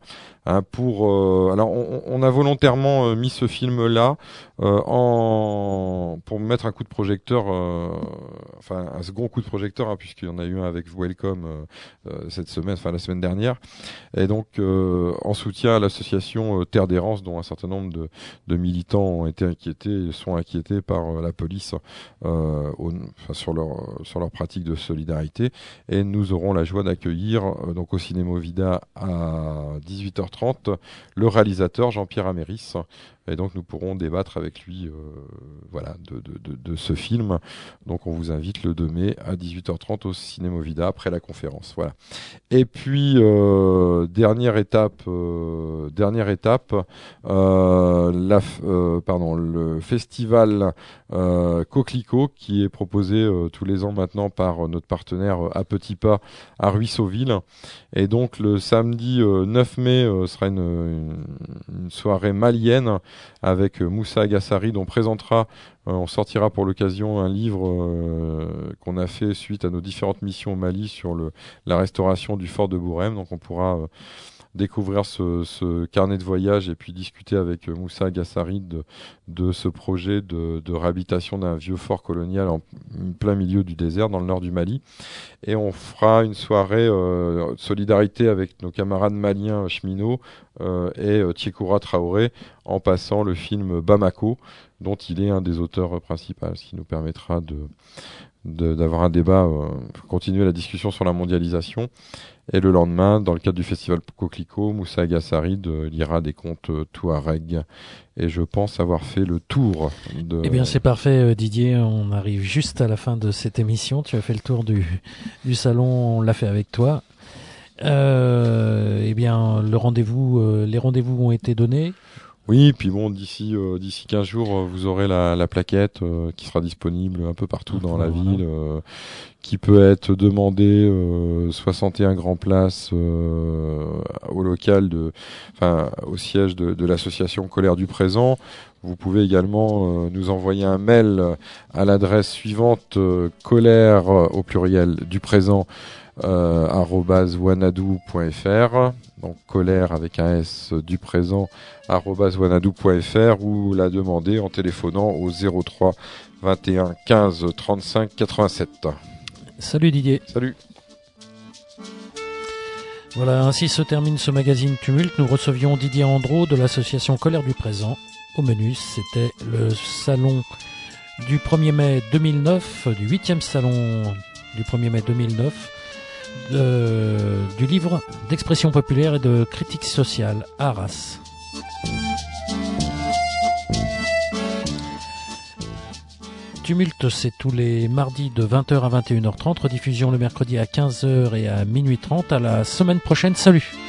Hein, pour euh, alors on, on a volontairement euh, mis ce film là euh, en pour mettre un coup de projecteur, euh, enfin un second coup de projecteur, hein, puisqu'il y en a eu un avec Welcome euh, euh, cette semaine, enfin la semaine dernière, et donc euh, en soutien à l'association euh, Terre d'Errance, dont un certain nombre de, de militants ont été inquiétés, sont inquiétés par euh, la police euh, au, enfin, sur leur sur leur pratique de solidarité, et nous aurons la joie d'accueillir euh, donc au Cinéma Vida à dix-huit heures trente le réalisateur Jean-Pierre Améris, et donc nous pourrons débattre avec lui euh, voilà de, de, de, de ce film. Donc on vous invite le deux mai à dix-huit heures trente au Cinéma Vida après la conférence. Voilà. Et puis euh, dernière étape euh, dernière étape euh, la, euh, pardon le festival euh, Coquelicot, qui est proposé euh, tous les ans maintenant par notre partenaire euh, à Petits Pas à Ruisseauville. Et donc le samedi euh, neuf mai euh, sera une, une, une soirée malienne avec euh, Moussa Agassari, dont on présentera, euh, on sortira pour l'occasion un livre euh, qu'on a fait suite à nos différentes missions au Mali sur le, la restauration du fort de Bourem. Donc on pourra euh, découvrir ce, ce carnet de voyage et puis discuter avec euh, Moussa Agassari de, de ce projet de, de réhabilitation d'un vieux fort colonial en plein milieu du désert dans le nord du Mali. Et on fera une soirée euh, de solidarité avec nos camarades maliens cheminots euh, et euh, Tchekoura Traoré, en passant le film Bamako, dont il est un des auteurs principaux, ce qui nous permettra de, de d'avoir un débat, euh, continuer la discussion sur la mondialisation. Et le lendemain, dans le cadre du festival Coquelicot, Moussa Agassari de, lira des contes touareg. Et je pense avoir fait le tour de... Eh bien, c'est parfait, Didier. On arrive juste à la fin de cette émission. Tu as fait le tour du, du salon. On l'a fait avec toi. Euh, eh bien, le rendez-vous, euh, les rendez-vous ont été donnés. Oui, puis bon, d'ici euh, d'ici quinze jours, euh, vous aurez la, la plaquette euh, qui sera disponible un peu partout dans la ville, euh, qui peut être demandée euh, soixante et un Grand Place euh, au local de, enfin au siège de, de l'association Colère du Présent. Vous pouvez également euh, nous envoyer un mail à l'adresse suivante euh, colère euh, au pluriel du présent euh, arobase wanadoo point fr. Donc colère avec un S du présent arobase wanadoo point fr, ou la demander en téléphonant au zéro trois vingt et un quinze trente-cinq quatre-vingt-sept. Salut Didier. Salut. Voilà, ainsi se termine ce magazine Tumulte. Nous recevions Didier Andro de l'association Colère du Présent. Au menu, c'était le salon du premier mai deux mille neuf, du huitième salon du premier mai deux mille neuf, de, du livre d'expression populaire et de critique sociale à Arras. Tumulte, c'est tous les mardis de vingt heures à vingt et une heures trente, rediffusion le mercredi à quinze heures et à minuit trente. À la semaine prochaine, salut!